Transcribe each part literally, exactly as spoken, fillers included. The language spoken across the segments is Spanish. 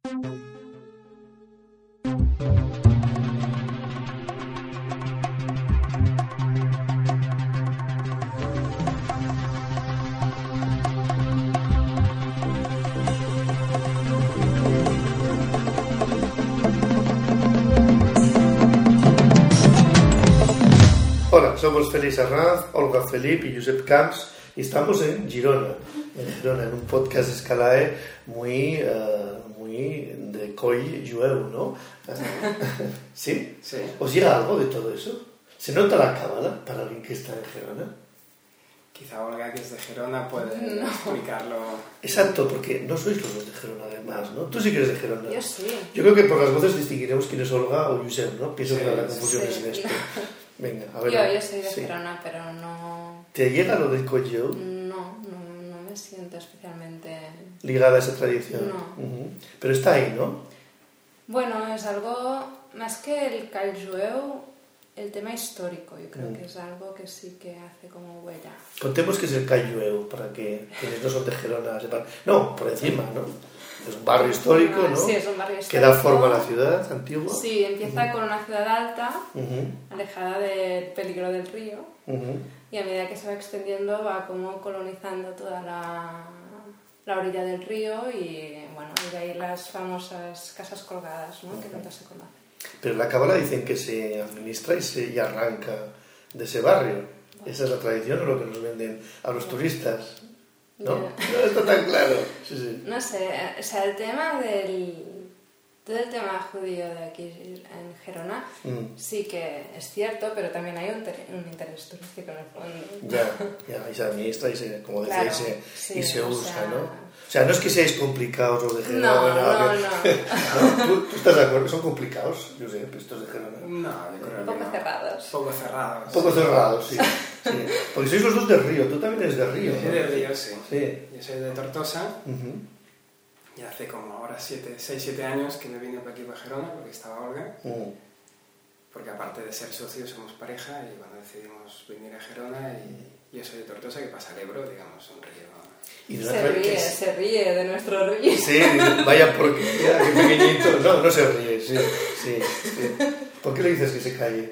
Hola, somos Félix Arranz, Olga Felip y Josep Camps y estamos en Girona, en Girona, en un podcast de Escalae muy, uh, muy de coll jueu, ¿no? Uh, ¿Sí? Sí. ¿Os llega algo de todo eso? ¿Se nota la cábala para alguien que está en Girona? Quizá Olga, que es de Gerona, puede no. explicarlo. Exacto, porque no sois los dos de Gerona además, ¿no? Tú sí que eres de Gerona. Yo sí. Yo creo que por las voces distinguiremos quién es Olga o Josep, ¿no? Pienso Sí, que la confusión sí. es en esto. Venga, a ver. Yo, yo soy de sí. Gerona, pero no... ¿Te llega lo del coll jueu? No, no, no me siento especialmente... Ligada a esa tradición. No. Uh-huh. Pero está ahí, ¿no? Bueno, es algo más que el call jueu, el tema histórico. Yo creo Mm. que es algo que sí que hace como huella. Contemos qué es el call jueu, para que quienes no son de Gerona sepan. No, por encima, ¿no? Es un barrio histórico, ¿no? Sí, es un barrio Que histórico. da forma a la ciudad antigua. Sí, empieza Uh-huh. con una ciudad alta, Uh-huh. alejada del peligro del río, Uh-huh. y a medida que se va extendiendo va como colonizando toda la, la orilla del río y, bueno, y de ahí las famosas casas colgadas, ¿no? Que tanto se conocen. Pero en la cábala dicen que se administra y se y arranca de ese barrio. Esa es la tradición o lo que nos venden a los turistas. ¿No? Ya. No está tan claro. Sí, sí. No sé, o sea, el tema del... Todo el tema judío de aquí en Gerona Mm. sí que es cierto, pero también hay un, ter- un interés turístico en el fondo. Ya, ya, y se administra y se, como decía, Claro, y se, sí, y se o usa, sea- ¿no? O sea, no es que seáis complicados los de Gerona. No, no, que- no. ¿No? ¿Tú, tú estás de acuerdo? ¿Son complicados? Yo sé, estos de Gerona. No, yo creo Un que poco no. cerrados. Poco cerrados. Un poco cerrados, sí. sí. Porque sois los dos de Río, tú también eres de Río. Yo soy ¿no? de Río, sí. Sí. Yo soy de Tortosa Ujú. y hace como ahora seis siete años que me vine para aquí, para Gerona, porque estaba Olga. Mm. Porque aparte de ser socios somos pareja y bueno, decidimos venir a Gerona y yo soy de Tortosa, que pasa al Ebro, digamos, un río. Y de una Se tra- ríe, que es- se ríe de nuestro río. Sí, vaya porquería, qué pequeñito. No, no se ríe, sí, sí, sí. ¿Por qué le dices que se calle?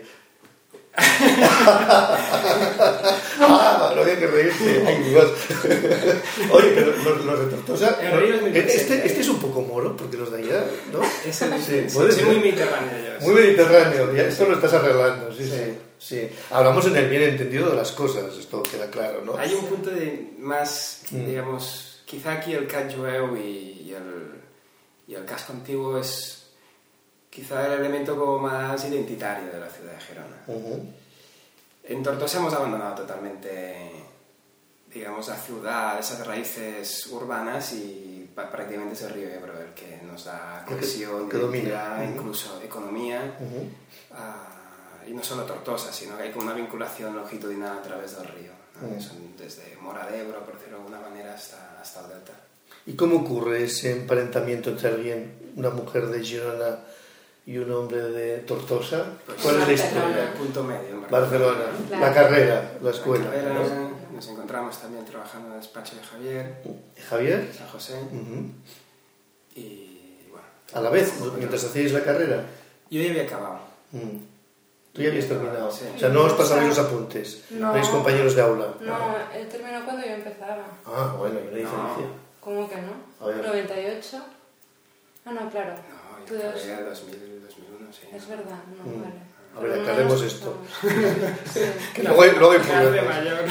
Ah, no había que reírse. Ay, Dios. Oye, pero los, los de Tortosa... El río es muy este, pequeño. este es un poco moro, porque los de allá, ¿no? Es el, Sí, sí, puede soy ser. muy mediterráneo yo. Muy mediterráneo, ya esto lo estás arreglando, sí, sí, Sí. sí. Hablamos en el bien entendido de las cosas, esto queda claro, ¿no? Hay un punto de más, Mm. digamos, quizá aquí el call jueu y, y el, y el casco antiguo es quizá el elemento como más identitario de la ciudad de Gerona. Ujú. En Tortosa hemos abandonado totalmente, digamos, la ciudad, esas raíces urbanas y pa- prácticamente es el río Ebro el que nos da El que- cohesión, que domina. identidad, Ujú. incluso economía. Ujú. Ah, y no solo Tortosa, sino que hay como una vinculación longitudinal a través del río, ¿no? Mm. Que son desde Mora de Ebro, por decirlo de alguna manera, hasta, hasta el delta. ¿Y cómo ocurre ese emparentamiento entre alguien, una mujer de Girona y un hombre de Tortosa? Pues ¿Cuál es la Barcelona. historia? El punto medio. en Barcelona, Claro. la carrera, la La escuela. carrera, ¿no? nos encontramos también trabajando en el despacho de Javier, Javier, San José, ujú. y bueno. A la vez, mientras hacíais la carrera. Yo ya había acabado. Mm. Tú ya habías terminado. Sí. O sea, no os pasabais los apuntes. No. No erais compañeros de aula. No, él terminó cuando yo empezaba. Ah, bueno, hay una diferencia. ¿Cómo que no? A ver. noventa y ocho. Ah, no, claro. No, Tú yo debes- acabé en dos mil, dos mil uno, sí. Es verdad, no, Mm. vale. A ver, Pero no aclaremos nos esto. pasamos. Sí, Que luego hay, luego hay Ya de problemas. mayor.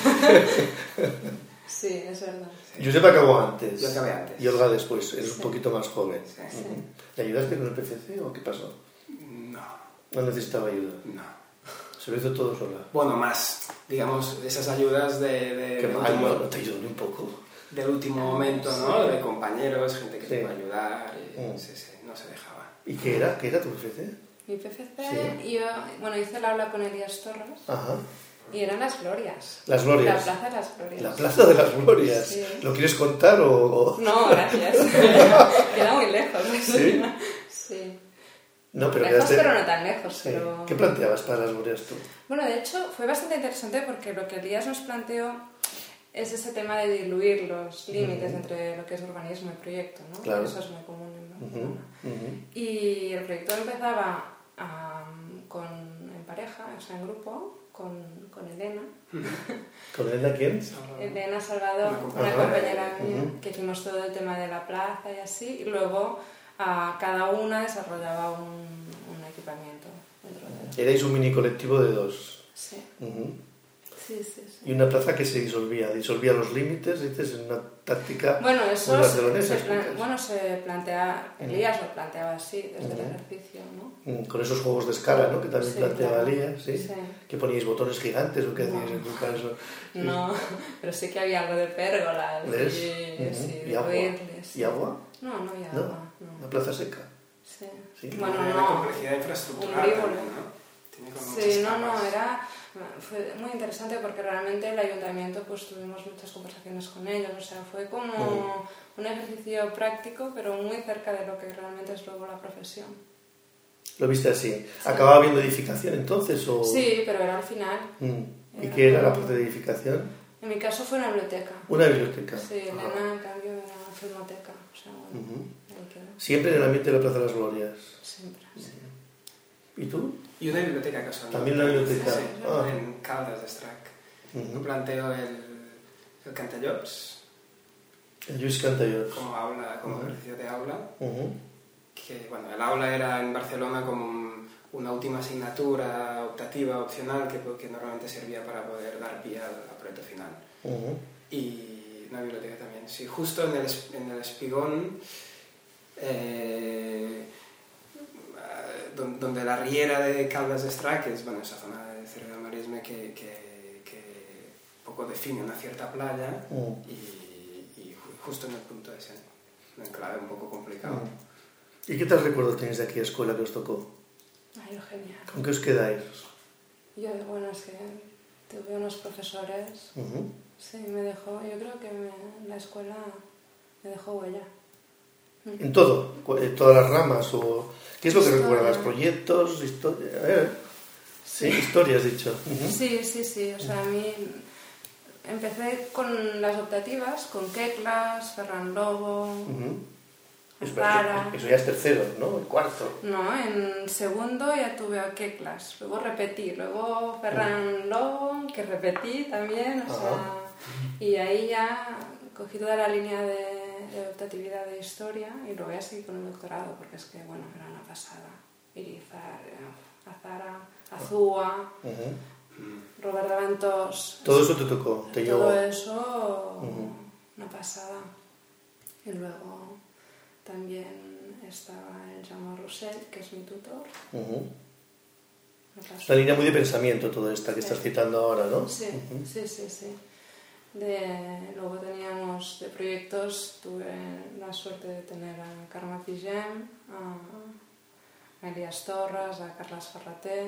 sí, es verdad. Josep acabó antes. Yo acabé antes. Y Olga después, eres un Sí. poquito más joven. Sí. Ujú. ¿Le ayudaste con el P C C o qué pasó? No, No necesitaba ayuda. no. Se lo hizo todo sola. Bueno, más, digamos, esas ayudas de, de- Qué del mal, último- ¿no? No te ayudó ni un poco. del último momento, ¿no? De compañeros, gente que Sí. te puede ayudar, y Mm. sí, sí, no se dejaba. ¿Y qué era? ¿Qué era tu P C C? Mi P F C, Sí. yo, bueno, hice el aula con Elías Torres Ajá. y eran las glorias. Las glorias. La Plaza de las Glorias. La Plaza de las Glorias. Sí. ¿Lo quieres contar o...? o- No, gracias. Queda muy lejos. ¿Sí? Sí. No, pero Lejos, quedaste- pero no tan lejos. Sí. Pero... ¿Qué planteabas para las glorias tú? Bueno, de hecho, fue bastante interesante porque lo que Elías nos planteó es ese tema de diluir los límites uh-huh. entre lo que es urbanismo y proyecto, ¿no? Claro. Eso es muy común en Barcelona. Uh-huh. Uh-huh. Y el proyecto empezaba um, con, en pareja, o sea, en grupo, con, con Elena. ¿Con Elena quién? Elena Salvador, una uh-huh. compañera mía, uh-huh. que hicimos todo el tema de la plaza y así, y luego uh, cada una desarrollaba un, un equipamiento dentro de... Erais un mini colectivo de dos. Sí. Uh-huh. Sí, sí, sí. Y una plaza que se disolvía, disolvía los límites, dices, en una táctica bueno, eso muy barcelonesa. Se, plan, bueno, se plantea, Elías uh-huh. lo planteaba así, desde uh-huh. el ejercicio, ¿no? Con esos juegos de escala, ¿no? Que también sí, planteaba claro. Elías, ¿sí? Sí. Que poníais botones gigantes, ¿o qué no. hacíais en tu caso? No, pero sí que había algo de pérgolas. ¿Ves? Y, uh-huh. sí, ¿Y, agua? Ruirles, ¿Y agua? No, no había ¿No? agua. No. ¿Una plaza seca? Sí. sí. Bueno, no. no. complejidad infraestructural también, ¿no? Sí, no, no, era fue muy interesante porque realmente el ayuntamiento pues tuvimos muchas conversaciones con ellos, o sea, fue como mm. un ejercicio práctico pero muy cerca de lo que realmente es luego la profesión. ¿Lo viste así? Sí. ¿Acababa habiendo edificación entonces? O... Sí, pero era al final. Mm. ¿Y era qué era la parte de edificación? En mi caso fue una biblioteca. ¿Una biblioteca? Sí, Elena en cambio era una filmoteca, o sea, bueno, uh-huh. ahí quedó. ¿Siempre en el ambiente de la Plaza de las Glorias? Siempre, sí. ¿Y tú? Y una biblioteca casual. También una biblioteca. Sí, ah. en Caldas de Strac. Uh-huh. Planteo el, el Cantallops. El Lluís Cantallops. Como aula, como uh-huh. ejercicio de aula. Uh-huh. Que, bueno, el aula era en Barcelona como un, una última asignatura optativa, opcional, que, que normalmente servía para poder dar pie al, al proyecto final. Uh-huh. Y una biblioteca también. Sí, justo en el, en el Espigón... Eh, donde la riera de Caldas de Strac, que es bueno, esa zona de Cerro del Maresme que, que, que poco define una cierta playa mm. y, y justo en el punto ese, un enclave un poco complicado. Mm. ¿Y qué tal recuerdo tenéis de aquella escuela que os tocó? Ay, lo genial. ¿Con qué os quedáis? Yo, bueno, es que tuve unos profesores, uh-huh. sí, me dejó, yo creo que me, la escuela me dejó huella. ¿En todo? ¿En todas las ramas? O... ¿Qué es lo que Historia. recuerdas? ¿Proyectos? ¿Historia? Eh, sí, historia has dicho. Uh-huh. Sí, sí, sí. O sea, a mí empecé con las optativas, con Queclas, Ferran Lobo, uh-huh. Azara. Eso ya es tercero, ¿no? El cuarto. No, en segundo ya tuve a Queclas, luego repetí, luego Ferran uh-huh. Lobo, que repetí también, o uh-huh. sea, y ahí ya cogí toda la línea de de optatividad de historia y luego ya seguí con el doctorado porque es que, bueno, era una pasada. Irizar, Azara, Azúa, uh-huh. Robert de Ventós... Todo eso te tocó, te llevó. Todo eso, uh-huh. una pasada. Y luego también estaba el Jaume Roussel, que es mi tutor. Uh-huh. Una línea muy de pensamiento toda esta que sí. estás citando ahora, ¿no? Sí, uh-huh. sí, sí, sí. De, luego teníamos de proyectos, tuve la suerte de tener a Carme Pigem, a Elías Torres, a Carles Ferrater.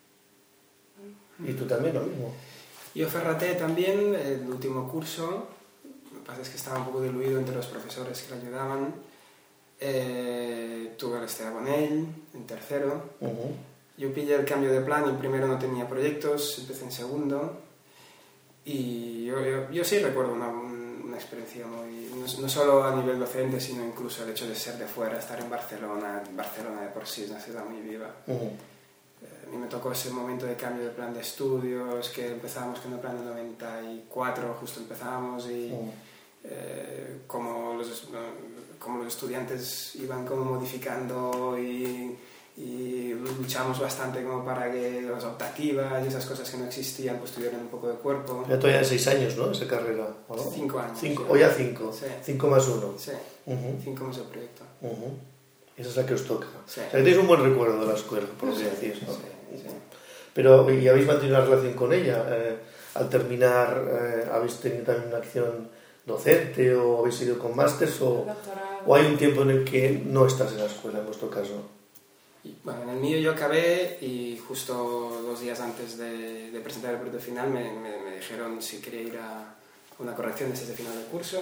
¿Y tú también lo mismo? Yo Ferrater también, el último curso, lo que pasa es que estaba un poco diluido entre los profesores que le ayudaban. Eh, tuve al Esteban Bonell en tercero. Uh-huh. Yo pillé el cambio de plan, en primero no tenía proyectos, empecé en segundo. Y yo, yo, yo sí recuerdo una, una experiencia muy... No, no solo a nivel docente, sino incluso el hecho de ser de fuera, estar en Barcelona. Barcelona de por sí es una ciudad muy viva. Uh-huh. Eh, a mí me tocó ese momento de cambio de plan de estudios, que empezábamos con el plan de noventa y cuatro, justo empezábamos, y uh-huh. eh, como, los, como los estudiantes iban como modificando y... y luchamos bastante como para que las optativas y esas cosas que no existían pues tuvieran un poco de cuerpo. Ya todavía seis años, ¿no? Esa carrera, ¿o no? Cinco años. Cinco, o ya cinco. Sí. Cinco más uno. Sí. Uh-huh. Cinco más el proyecto. Uh-huh. Esa es la que os toca. Sí. O sea, que tenéis un buen recuerdo de la escuela, por lo que sí, decís, ¿no? Sí, sí. Pero, ¿y habéis mantenido una relación con ella? Eh, al terminar, eh, ¿habéis tenido también una acción docente o habéis ido con másters? O, ¿O hay un tiempo en el que no estás en la escuela, en vuestro caso? Y, bueno, en el mío yo acabé y justo dos días antes de, de presentar el proyecto final me, me, me dijeron si quería ir a una corrección desde el final del curso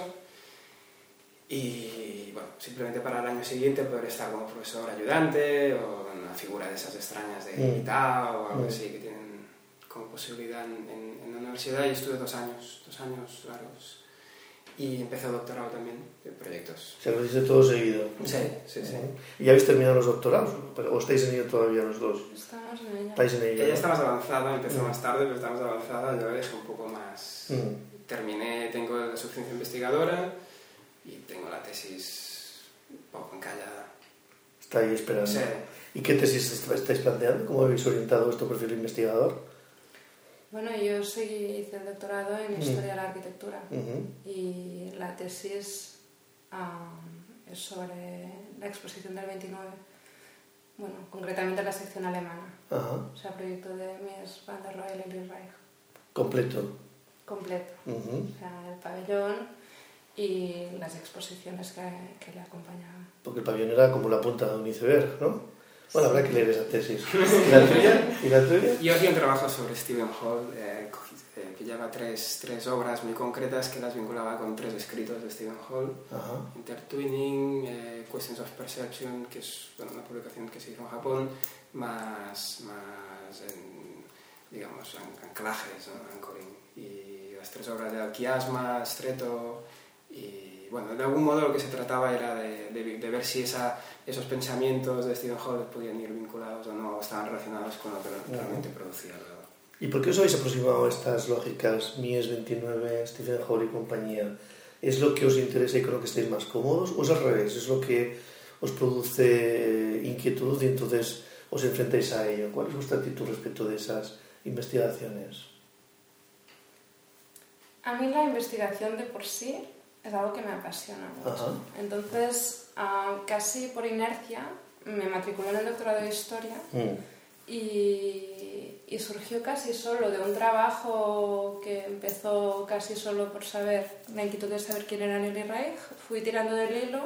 y bueno, simplemente para el año siguiente poder estar como profesor ayudante o una figura de esas extrañas de invitado mm. o algo mm. así que tienen con posibilidad en, en, en la universidad y estuve dos años, dos años largos. Y empecé el doctorado también de proyectos. O sea, lo hiciste todo seguido. Sí, sí, sí. ¿Y ya habéis terminado los doctorados? ¿O estáis en ello todavía los dos? Estamos en ella. ¿Estáis en ello? Ella ¿no? está más avanzada, empezó Mm. más tarde, pero está más avanzada. Yo la dejé un poco más... Mm. Terminé, tengo la suficiencia investigadora y tengo la tesis un poco encallada. Está ahí esperando. Sí. ¿Y qué tesis est- estáis planteando? ¿Cómo habéis orientado vuestro perfil investigador? Bueno, yo seguí, hice el doctorado en Mm. Historia de la Arquitectura Ujú. y la tesis um, es sobre la exposición del veintinueve, bueno, concretamente la sección alemana, Ajá. o sea, proyecto de Mies van der Rohe y Ellis Reich, Completo. completo, Ujú. o sea, el pabellón y las exposiciones que, que le acompañaban. Porque el pabellón era como la punta de un iceberg, ¿no? Bueno, habrá que leer esa tesis. ¿Y la tuya? ¿Y la tuya? Yo hacía un trabajo sobre Stephen Hall, eh, eh, que lleva tres, tres obras muy concretas que las vinculaba con tres escritos de Stephen Hall. Ajá. Intertwining, eh, Questions of Perception, que es bueno, una publicación que se hizo en Japón, más, más en, digamos, an- anclajes, ¿no? Anchoring. Y las tres obras de Alquiasma, Streto, y bueno, de algún modo lo que se trataba era de, de, de ver si esa, esos pensamientos de Stephen Hall podían ir vinculados o no, o estaban relacionados con lo que realmente producía luego. ¿Y por qué os habéis aproximado a estas lógicas, Mies veintinueve, Stephen Hall y compañía? ¿Es lo que os interesa y con lo que estáis más cómodos? ¿O es al revés? ¿Es lo que os produce inquietud y entonces os enfrentáis a ello? ¿Cuál es vuestra actitud respecto de esas investigaciones? A mí la investigación de por sí es algo que me apasiona mucho. Ajá. Entonces, ah, casi por inercia, me matriculé en el doctorado de Historia Mm. y, y surgió casi solo de un trabajo que empezó casi solo por saber, la inquietud de saber quién era Ellis Reich. Fui tirando del hilo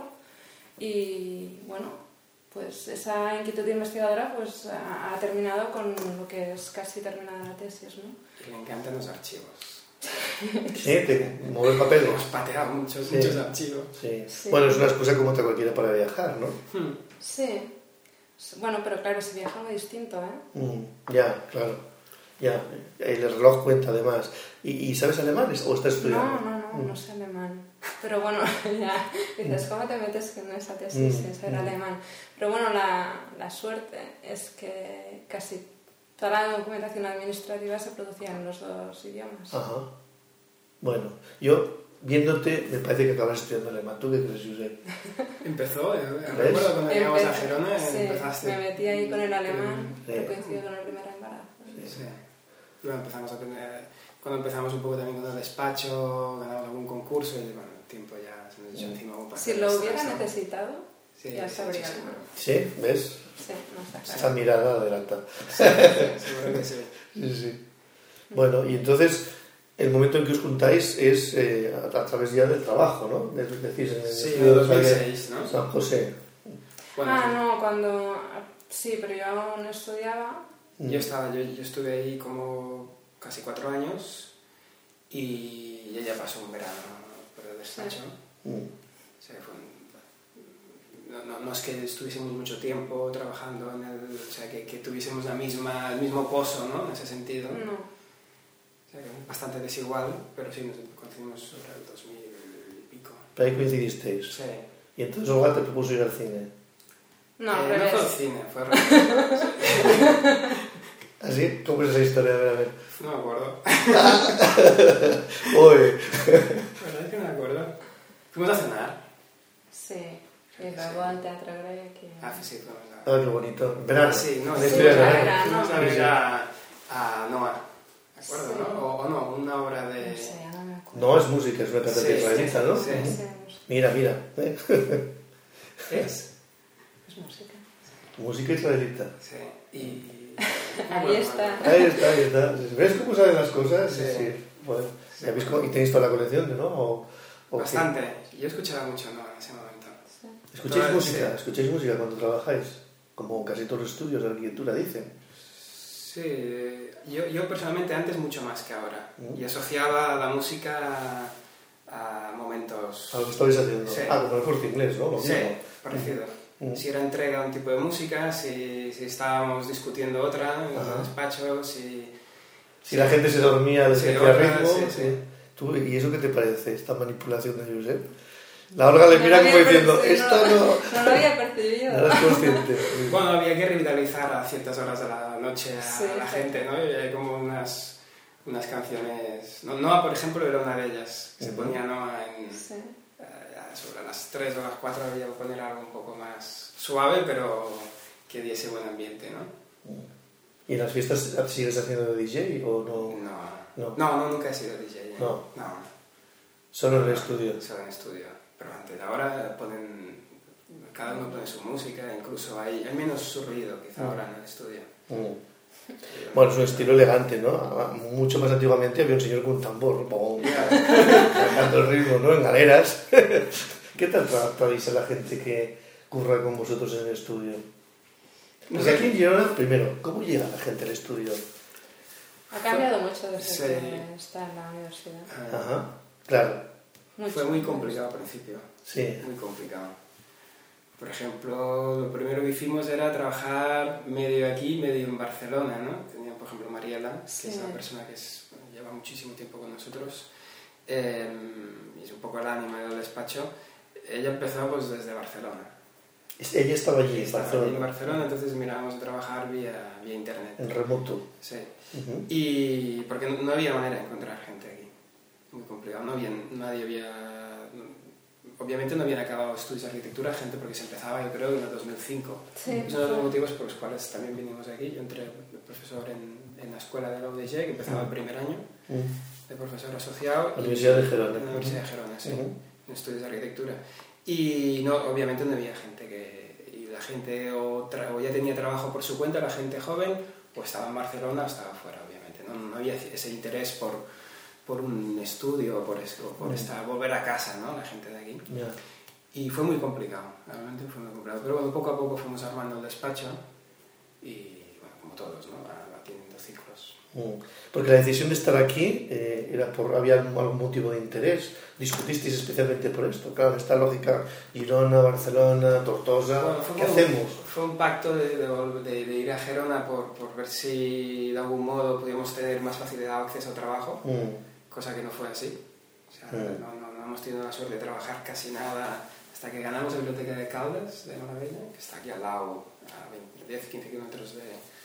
y, bueno, pues esa inquietud investigadora pues, ha, ha terminado con lo que es casi terminada la tesis, ¿no? Y le encantan los archivos. Sí, te mover papeles. Hemos pateado muchos, Sí. muchos archivos. Sí. Sí. Bueno, es una excusa como otra cualquiera para viajar, ¿no? Hmm. Sí. Bueno, pero claro, se viaja muy distinto, ¿eh? Mm, ya, claro. Ya, el reloj cuenta además. ¿Y, y sabes alemán o estás estudiando? No, no, no, Mm. no sé alemán. Pero bueno, ya dices, ¿cómo te metes en esa tesis sin saber Mm. alemán? Pero bueno, la, la suerte es que casi toda la documentación administrativa se producía en los dos idiomas. Ajá. Bueno, yo viéndote me parece que acabas estudiando alemán. ¿Tú qué crees, Josep? Empezó, eh, ¿Ves? recuerdo cuando llegamos a Empe- Gerona, sí, empezaste. me metí ahí con el alemán, Sí. que coincidió con el primer embarazo. Sí. Y bueno, empezamos a tener, cuando empezamos un poco también con el despacho, ganamos algún concurso y bueno, el tiempo ya se nos echó encima. como para Si hacer lo esta- hubiera esta- necesitado, Sí, ya sí, sabría sí, alemán. Sí, ¿ves? Sí, no está Esa claro. mirada adelanta. Sí, seguro que sí. Sí, sí. Bueno, y entonces el momento en que os juntáis es eh, a, a través ya del trabajo, ¿no? Es decir, en el Sí, estudio en de Javier dos mil seis, ¿no? San José. Bueno, Ah, no, cuando... Sí, pero yo aún estudiaba. yo, estaba, yo, yo estuve ahí como casi cuatro años y ella pasó un verano por el despacho. Mm. O sea, fue un- no, no, no es que estuviésemos mucho tiempo trabajando en el, o sea, que, que tuviésemos la misma, el mismo pozo, ¿no? En ese sentido. No. O sea, que bastante desigual, pero sí nos conocimos sobre el dos mil y pico. Pero ahí coincidisteis. Sí. Y entonces Olga te propuso ir al cine. No, Eh, al no revés. fue al cine, fue al revés. ¿Así? ¿Cómo es esa historia? A ver, a ver. No me acuerdo. Uy. La verdad es que no me acuerdo. Fuimos a cenar. Sí. Y luego al Teatro Grec. y- Ah, sí, fuimos a... Ah, qué bonito. En verano. Sí, no, En sí, historia de claro, verano. verano. Fuimos a Sí, sí. ver a, a Noah, ¿de acuerdo, Sí. no? O, o no, una obra de... No sé, ya no me acuerdo. No es música, es una cantante Sí, israelita, ¿no? sí, Ujú. Sí, no sé. Mira, mira. ¿eh? ¿Qué es? Es música. Música israelita. Sí, y... Ahí está. Ahí está, ahí está. ¿Ves cómo saben las cosas? Sí. Sí. Bueno, Sí. ¿ya veis cómo- ¿y tenéis toda la colección, no? ¿O, o qué? Bastante. Yo escuchaba mucho Noah en ese momento. Sí. ¿Escucháis Toda- música? sí. ¿Escucháis música cuando trabajáis? Como casi todos los estudios de arquitectura dicen. Sí, yo, yo personalmente antes mucho más que ahora. Mm. Y asociaba la música a momentos... A lo que estabais haciendo. Sí. Ah, como el Corte Inglés, ¿no? Lo Sí, mismo. parecido. Mm. Si era entrega a un tipo de música, si, si estábamos discutiendo otra en Ajá. los despachos, si... Si la gente se dormía desde sí, que a ritmo... sí, sí. ¿Tú, ¿Y eso qué te parece, esta manipulación de Josep? La Olga le mira no como diciendo, esto no... No lo había percibido. No eras consciente. Bueno, había que revitalizar a ciertas horas de la noche a sí, la sí. gente, ¿no? Y hay como unas, unas canciones... No, Noa, por ejemplo, era una de ellas. Se uh-huh. ponía Noa en... Sí. Uh, sobre las tres o las cuatro había que poner algo un poco más suave, pero que diese buen ambiente, ¿no? ¿Y en las fiestas sigues haciendo de D J o no? No. No, no, no nunca he sido D J. ¿eh? No. No. Solo en el no, estudio. Solo en el estudio. Pero antes, ahora ponen... Cada uno pone su música, incluso hay, hay menos ruido quizá mm. ahora en el estudio. Mm. Bueno, es un estilo elegante, ¿no? Mucho más antiguamente había un señor con un tambor, marcando el ritmo, ¿no? En galeras. ¿Qué tal tratáis a la gente que curra con vosotros en el estudio? Pues aquí en Girona, primero, ¿cómo llega la gente al estudio? Ha cambiado mucho desde sí. que está en la universidad. Ajá, claro. Mucho. Fue muy complicado al principio. Sí. Muy complicado. Por ejemplo, lo primero que hicimos era trabajar medio aquí, medio en Barcelona, ¿no? Tenía, por ejemplo, Mariela, sí. que es una persona que es, lleva muchísimo tiempo con nosotros, eh, y es un poco el ánima del despacho. Ella empezó pues desde Barcelona. Ella estaba allí, en estaba Barcelona. Allí en Barcelona, entonces mirábamos a trabajar vía, vía internet. En remoto. Sí. Uh-huh. Y porque no, no había manera de encontrar gente aquí. Muy complicado. No había, nadie había... Obviamente no habían acabado estudios de arquitectura, gente porque se empezaba, yo creo, en el dos mil cinco. Sí, es uno de los motivos por los cuales también vinimos aquí. Yo entré de profesor en, en la escuela de la U D G, que empezaba uh-huh. el primer año, uh-huh. de profesor asociado. La Universidad de Gerona. En la Universidad de Gerona, sí, uh-huh. en estudios de arquitectura. Y no, obviamente no había gente que... Y la gente o, tra- o ya tenía trabajo por su cuenta, la gente joven, o estaba en Barcelona o estaba fuera, obviamente. No, no había ese interés por, por un estudio, por, eso, por uh-huh. estar, volver a casa, ¿no? La gente de aquí. Yeah. Y fue muy complicado, realmente fue muy complicado. Pero bueno, poco a poco fuimos armando el despacho y, bueno, como todos, ¿no? Va, va teniendo ciclos. Mm. Porque la decisión de estar aquí eh, era por había algún motivo de interés. ¿Discutisteis especialmente por esto? Claro, esta lógica, Girona, Barcelona, Tortosa, bueno, ¿qué como, hacemos? Fue un pacto de, de, de, de ir a Gerona por, por ver si de algún modo podíamos tener más facilidad de acceso al trabajo, mm. cosa que no fue así. O sea, mm. no, no, no hemos tenido la suerte de trabajar casi nada hasta que ganamos la biblioteca de Caldas de Maravilla, que está aquí al lado, a diez a quince kilómetros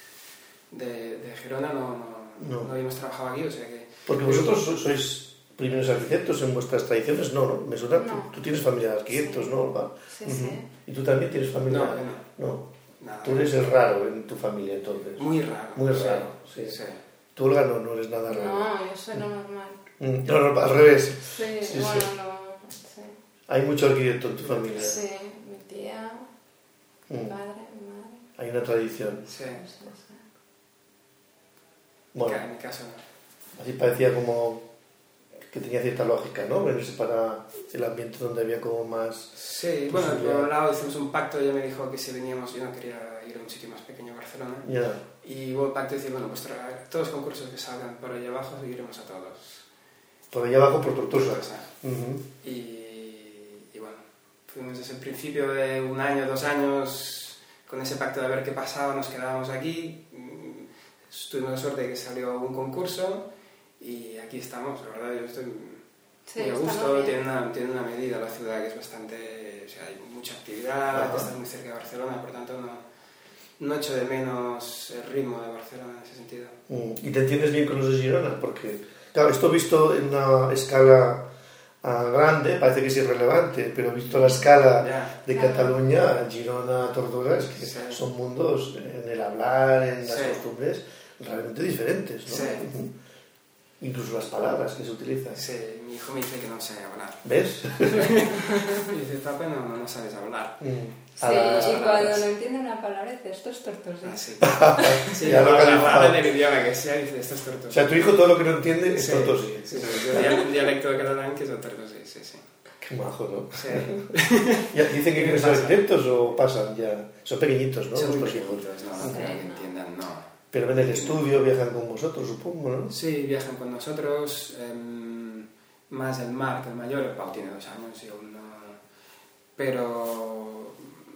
de, de, de Gerona. No, no, no. no habíamos trabajado aquí, o sea que... Porque vosotros sois primeros arquitectos en vuestras tradiciones, no, ¿no? Me suena, no. Tú, tú tienes familia de arquitectos, sí. ¿no? Sí, uh-huh. sí. ¿Y tú también tienes familia? No, no. No. Nada, tú eres el raro en tu familia, entonces. Muy raro. Muy raro, sí. sí. Tú, Olga, no, no eres nada raro. No, yo soy lo normal. Mm, no, no, al revés. Sí, sí bueno, sí. No, sí. Hay mucho arquitecto en tu familia. Sí, mi tía, mi mm. padre, mi madre. Hay una tradición. Sí. Sí, sí. Bueno. En mi caso no. Así parecía como que tenía cierta lógica, ¿no? Venirse para el ambiente donde había como más... Sí, bueno, por un lado hicimos un pacto, ella me dijo que si veníamos, yo no quería ir a un sitio más pequeño, Barcelona. Ya. Yeah. Y hubo el pacto de decir, bueno, pues todos los concursos que salgan por allá abajo, iremos a todos. Por allá abajo, por Tortosa. Tortosa. Uh-huh. Y, y bueno, fuimos desde el principio de un año, dos años, con ese pacto de ver qué pasaba, nos quedábamos aquí. Tuvimos la suerte de que salió un concurso y aquí estamos, la verdad yo estoy sí, muy a gusto, tiene una, tiene una medida la ciudad que es bastante, o sea, hay mucha actividad, estás muy cerca de Barcelona, por tanto no, no echo de menos el ritmo de Barcelona en ese sentido. Mm. ¿Y te entiendes bien con los de Girona? Porque, claro, esto visto en una escala uh, grande parece que es irrelevante, pero visto la escala yeah. de Cataluña, Girona, Tortosa, es que sí. son mundos en el hablar, en las sí. costumbres, realmente diferentes, ¿no? Sí. Uh-huh. Incluso las palabras que se utilizan. Sí, mi hijo me dice que no sé hablar. ¿Ves? Me dice, papá, no, no sabes hablar. Mm. Sí, y cuando no entiende una palabra dice, esto es tortosa. Ah, sí. Sí, ya lo habla del idioma que sea, dice, esto es tortosa. O sea, tu hijo todo lo que no entiende es sí. tortosa. Sí, sí, yo un dialecto de catalán que es tortosa, sí, sí. Qué majo, ¿no? Sí. ¿Ya dicen que quieren ser arquitectos o pasan ya? Son pequeñitos, ¿no? Son muy pequeñitos, no, no creo que entiendan, no. Pero ven el estudio, viajan con vosotros, supongo, ¿no? Sí, viajan con nosotros. Eh, más el Marc, el mayor, el Pau tiene dos años y aún no... Pero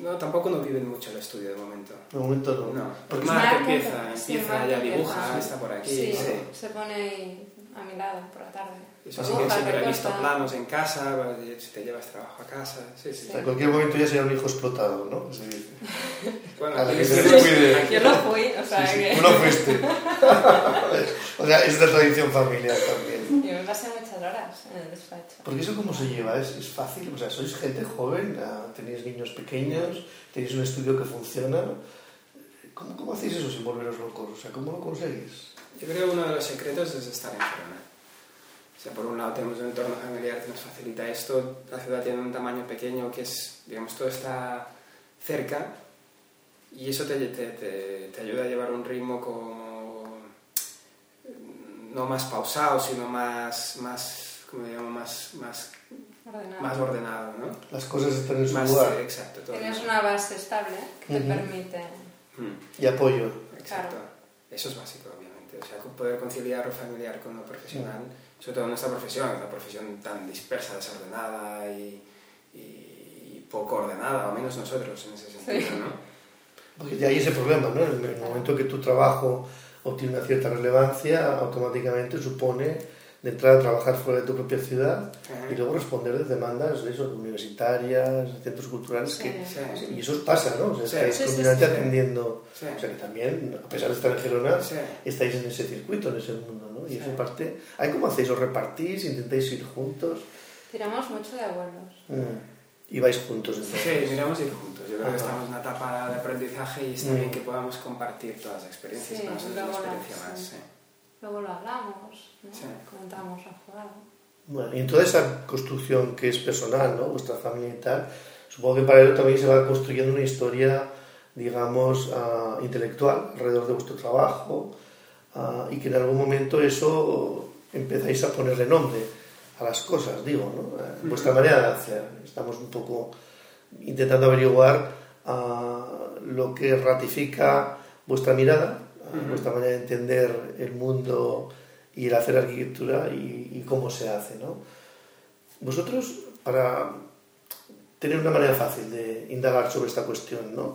No, tampoco no viven mucho el estudio de momento. De momento no. No, Porque Marc Marc empieza, sí, empieza, Marc ya empieza. dibuja, está por aquí. Sí, Sí. se pone ahí a mi lado por la tarde. Eso sí Dibuja, que siempre he visto recorta. planos en casa, si te llevas trabajo a casa. Sí, sí. o sea, en cualquier momento ya será un hijo explotado, ¿no? Se dice. Bueno, A la tienes que que se ver- cuide. aquí- Yo lo fui, o sea Sí, sí. que... Tú no fuiste. O sea, es de tradición familiar también. Yo me pasé muchas horas en el despacho. Porque eso cómo se lleva, es, es fácil, o sea, sois gente joven, ah, tenéis niños pequeños, tenéis un estudio que funciona. ¿Cómo, cómo hacéis eso sin volveros locos? O sea, ¿cómo lo conseguís? Yo creo que uno de los secretos es estar en Gerona. O sea, por un lado tenemos un entorno familiar que nos facilita esto, la ciudad tiene un tamaño pequeño que es, digamos, todo está cerca y eso te, te, te, te ayuda a llevar un ritmo como no más pausado, sino más, más como digamos, más, más, Ordenado. más ordenado, ¿no? Las cosas están en su Más, lugar. exacto. Todo Tienes más- una base estable que te Ujú. permite... Mm. Y apoyo. Exacto. Claro. Eso es básico, obviamente. O sea, poder conciliar lo familiar con lo profesional, sobre todo en nuestra profesión, una profesión tan dispersa, desordenada y, y poco ordenada, o menos nosotros en ese sentido, Sí. ¿no? Porque ya hay ese problema, ¿no? En el momento que tu trabajo obtiene una cierta relevancia, automáticamente supone de entrar a trabajar fuera de tu propia ciudad Ajá. y luego responder de demandas de eso, universitarias, de centros culturales, Sí, que, sí. y eso os pasa, ¿no? O sea, Sí. estáis Sí, sí, continuamente sí. atendiendo, Sí. o sea, que también, a pesar de estar en Gerona, Sí. estáis en ese circuito, en ese mundo, ¿no? Y Sí. esa parte, ¿hay cómo hacéis? ¿Os repartís? ¿Intentáis ir juntos? Tiramos mucho de abuelos. Mm. Y vais juntos, Sí, entonces. miramos ir juntos. Yo creo que Ajá. estamos en una etapa de aprendizaje y está Mm. bien que podamos compartir todas las experiencias. Sí, Para nosotros es una luego la- experiencia más. sí. Sí. Luego lo hablamos, ¿no? Sí. Comentamos la jugada. Bueno, y en toda esa construcción que es personal, ¿no? Vuestra familia y tal, supongo que para ello también se va construyendo una historia, digamos, ah, intelectual alrededor de vuestro trabajo ah, y que en algún momento eso empezáis a ponerle nombre a las cosas, digo, ¿no? Eh, vuestra manera de hacer. Estamos un poco intentando averiguar ah, lo que ratifica vuestra mirada, ah, Ujú. vuestra manera de entender el mundo y el hacer arquitectura y, y cómo se hace, ¿no? Vosotros, para tener una manera fácil de indagar sobre esta cuestión, ¿no?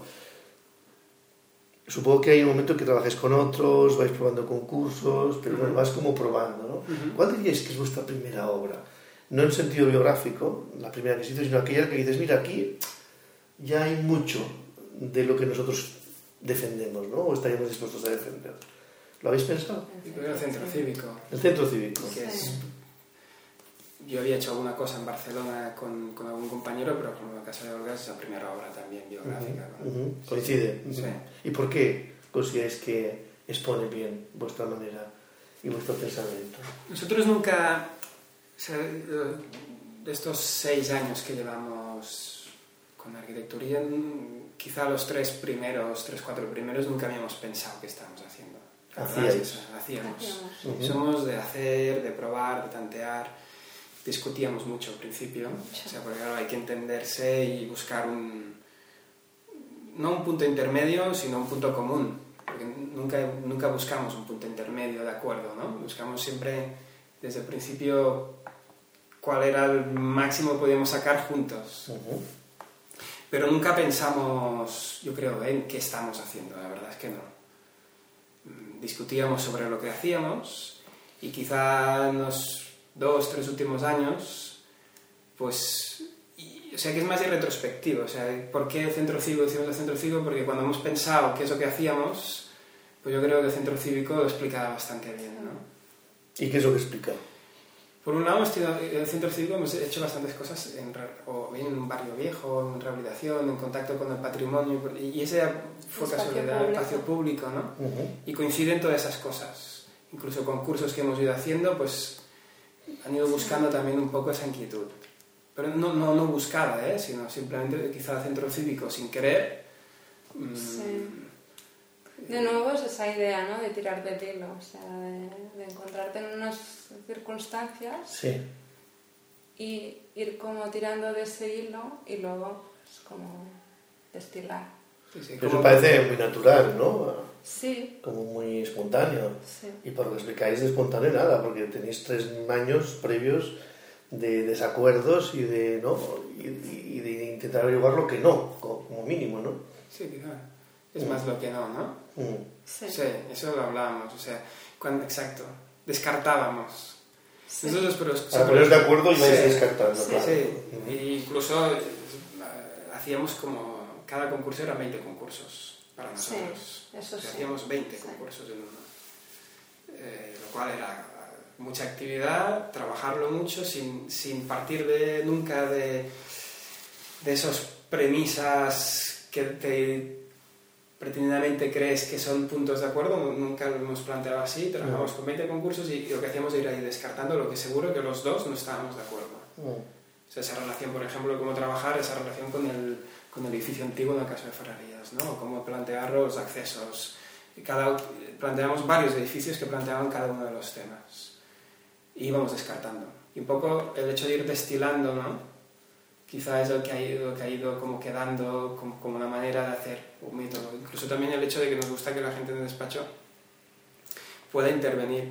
Supongo que hay un momento en que trabajáis con otros, vais probando concursos, pero bueno, vas como probando, ¿no? Ujú. ¿Cuál diríais que es vuestra primera obra? No en sentido biográfico, la primera que se hizo, sino aquella que dices, mira, aquí ya hay mucho de lo que nosotros defendemos, ¿no? O estaríamos dispuestos a defender. ¿Lo habéis pensado? Y creo que el centro cívico. El centro cívico. Que es- Sí. yo había hecho alguna cosa en Barcelona con, con algún compañero, pero como la Casa de Olga es la primera obra también biográfica. ¿no? Ujú, coincide. Sí. ¿Y por qué consideráis que expone bien vuestra manera y vuestro pensamiento? Nosotros nunca, o sea, de estos seis años que llevamos con arquitectura, quizá los tres primeros, tres, cuatro primeros, nunca habíamos pensado qué estábamos haciendo. La verdad es Hacíais. eso, hacíamos. Hacíamos. Ujú. Somos de hacer, de probar, de tantear. Discutíamos mucho al principio, o sea, porque claro, hay que entenderse y buscar un, no un punto intermedio, sino un punto común, porque nunca, nunca buscamos un punto intermedio de acuerdo, ¿no? Buscamos siempre desde el principio cuál era el máximo que podíamos sacar juntos, Ujú. pero nunca pensamos, yo creo, en qué estamos haciendo, la verdad es que no. Mm, Discutíamos sobre lo que hacíamos y quizá en los dos, tres últimos años, pues, y- o sea, que es más de retrospectivo, o sea, ¿por qué el Centro Cívico decimos el Centro Cívico? Porque cuando hemos pensado qué es lo que hacíamos, pues yo creo que el Centro Cívico lo explica bastante bien, ¿no? ¿Y qué es lo que explica? Por un lado, hemos tenido- en el Centro Cívico hemos hecho bastantes cosas en, re- o bien en un barrio viejo, en rehabilitación, en contacto con el patrimonio, y ese fue Espacio casualidad, público. espacio público, ¿no? Ujú. Y coinciden todas esas cosas. Incluso concursos que hemos ido haciendo, pues han ido buscando también un poco esa inquietud. Pero no, no, no buscada, ¿eh? Sino simplemente quizá Centro Cívico sin querer. mm, Sí. De nuevo es esa idea, ¿no? De tirar del hilo, o sea, de, de encontrarte en unas circunstancias Sí. y ir como tirando de ese hilo y luego pues, como destilar. sí, sí, Eso como- parece muy natural, ¿no? Sí, Como muy espontáneo. sí. Y por lo que explicáis de espontáneo nada, porque tenéis tres años previos de desacuerdos y de, ¿no? y, y de intentar averiguar lo que no, como mínimo, ¿no? Sí, quizá. Es mm. más lo que no, ¿no? Mm. Sí. sí, eso lo hablábamos, o sea, cuando, exacto, descartábamos. Sí. Nosotros, pero, Para poneros de acuerdo y vais sí, descartando, sí, claro. Sí, mm. e incluso eh, hacíamos como, cada concurso era veinte concursos para nosotros. Sí, eso o sea, sí. Hacíamos veinte sí. concursos en uno, eh, lo cual era mucha actividad, trabajarlo mucho sin, sin partir de nunca de, de esas premisas que te pretendidamente crees que son puntos de acuerdo, nunca lo hemos planteado así, trabajamos con veinte concursos y lo que hacíamos era ir descartando lo que seguro que los dos no estábamos de acuerdo. Mm. O sea, esa relación, por ejemplo, de cómo trabajar, esa relación con el, con el edificio antiguo en el caso de Ferrerías, ¿no? O cómo plantear los accesos. Cada, planteamos varios edificios que planteaban cada uno de los temas. Y íbamos descartando. Y un poco el hecho de ir destilando, ¿no? Quizá es lo que ha ido, que ha ido como quedando como, como una manera de hacer un método. Incluso también el hecho de que nos gusta que la gente en el despacho pueda intervenir.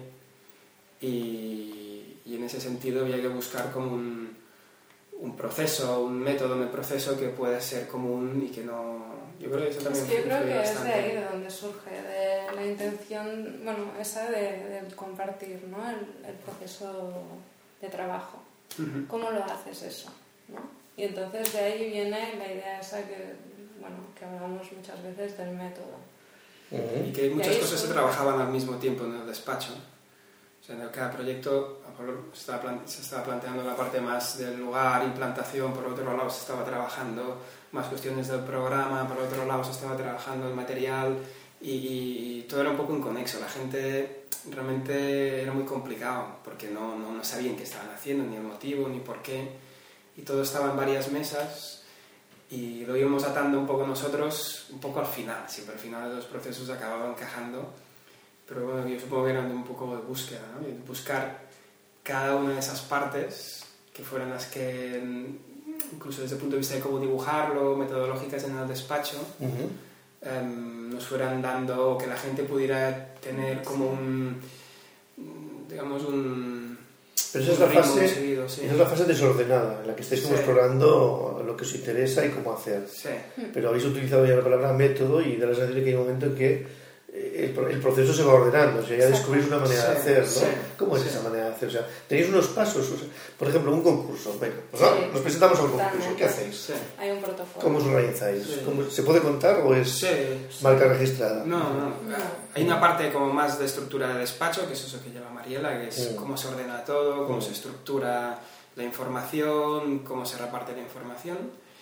Y, y en ese sentido había que buscar como un, un proceso, un método de proceso que pueda ser común y que no... Yo creo que eso también es que yo creo que bastante. Es de ahí de donde surge, de la intención, bueno, esa de, de compartir, ¿no? el, el proceso de trabajo. Uh-huh. ¿Cómo lo haces eso? ¿No? Y entonces de ahí viene la idea esa que, bueno, que hablamos muchas veces del método. Uh-huh. Y que muchas cosas se trabajaban al mismo tiempo en el despacho. O sea, en cada proyecto a lo mejor se estaba, plante- se estaba planteando la parte más del lugar, implantación, por otro lado se estaba trabajando más cuestiones del programa, por otro lado se estaba trabajando el material y, y, y todo era un poco inconexo. La gente realmente era muy complicado porque no, no, no sabían qué estaban haciendo, ni el motivo, ni por qué. Y todo estaba en varias mesas y lo íbamos atando un poco nosotros, un poco al final. Siempre al final de los procesos acababan encajando. Pero bueno, yo supongo que eran un poco de búsqueda, ¿no? Y buscar cada una de esas partes que fueran las que, incluso desde el punto de vista de cómo dibujarlo, metodológicas en el despacho, uh-huh. um, nos fueran dando, que la gente pudiera tener como un, digamos, un... Pero esa es, la fase, seguido, sí. esa es la fase desordenada, en la que estáis como sí. explorando lo que os interesa y cómo hacer. Sí. Pero habéis utilizado ya la palabra método y da la sensación de que hay un momento en que el, el proceso se va ordenando, o sea, ya descubrís una manera sí. de hacer, ¿no? Sí. ¿Cómo es sí. esa manera de hacer? O sea, tenéis unos pasos, o sea, por ejemplo, un concurso. Venga, pues sí. nos presentamos a un concurso, ¿qué hacéis? Sí. Hay un protocolo. ¿Cómo os organizáis? Sí. ¿Cómo, ¿Se puede contar o es sí. marca registrada? No, no, no. Hay una parte como más de estructura de despacho, que es eso que lleva Mariela, que es mm. cómo se ordena todo, cómo mm. se estructura la información, cómo se reparte la información.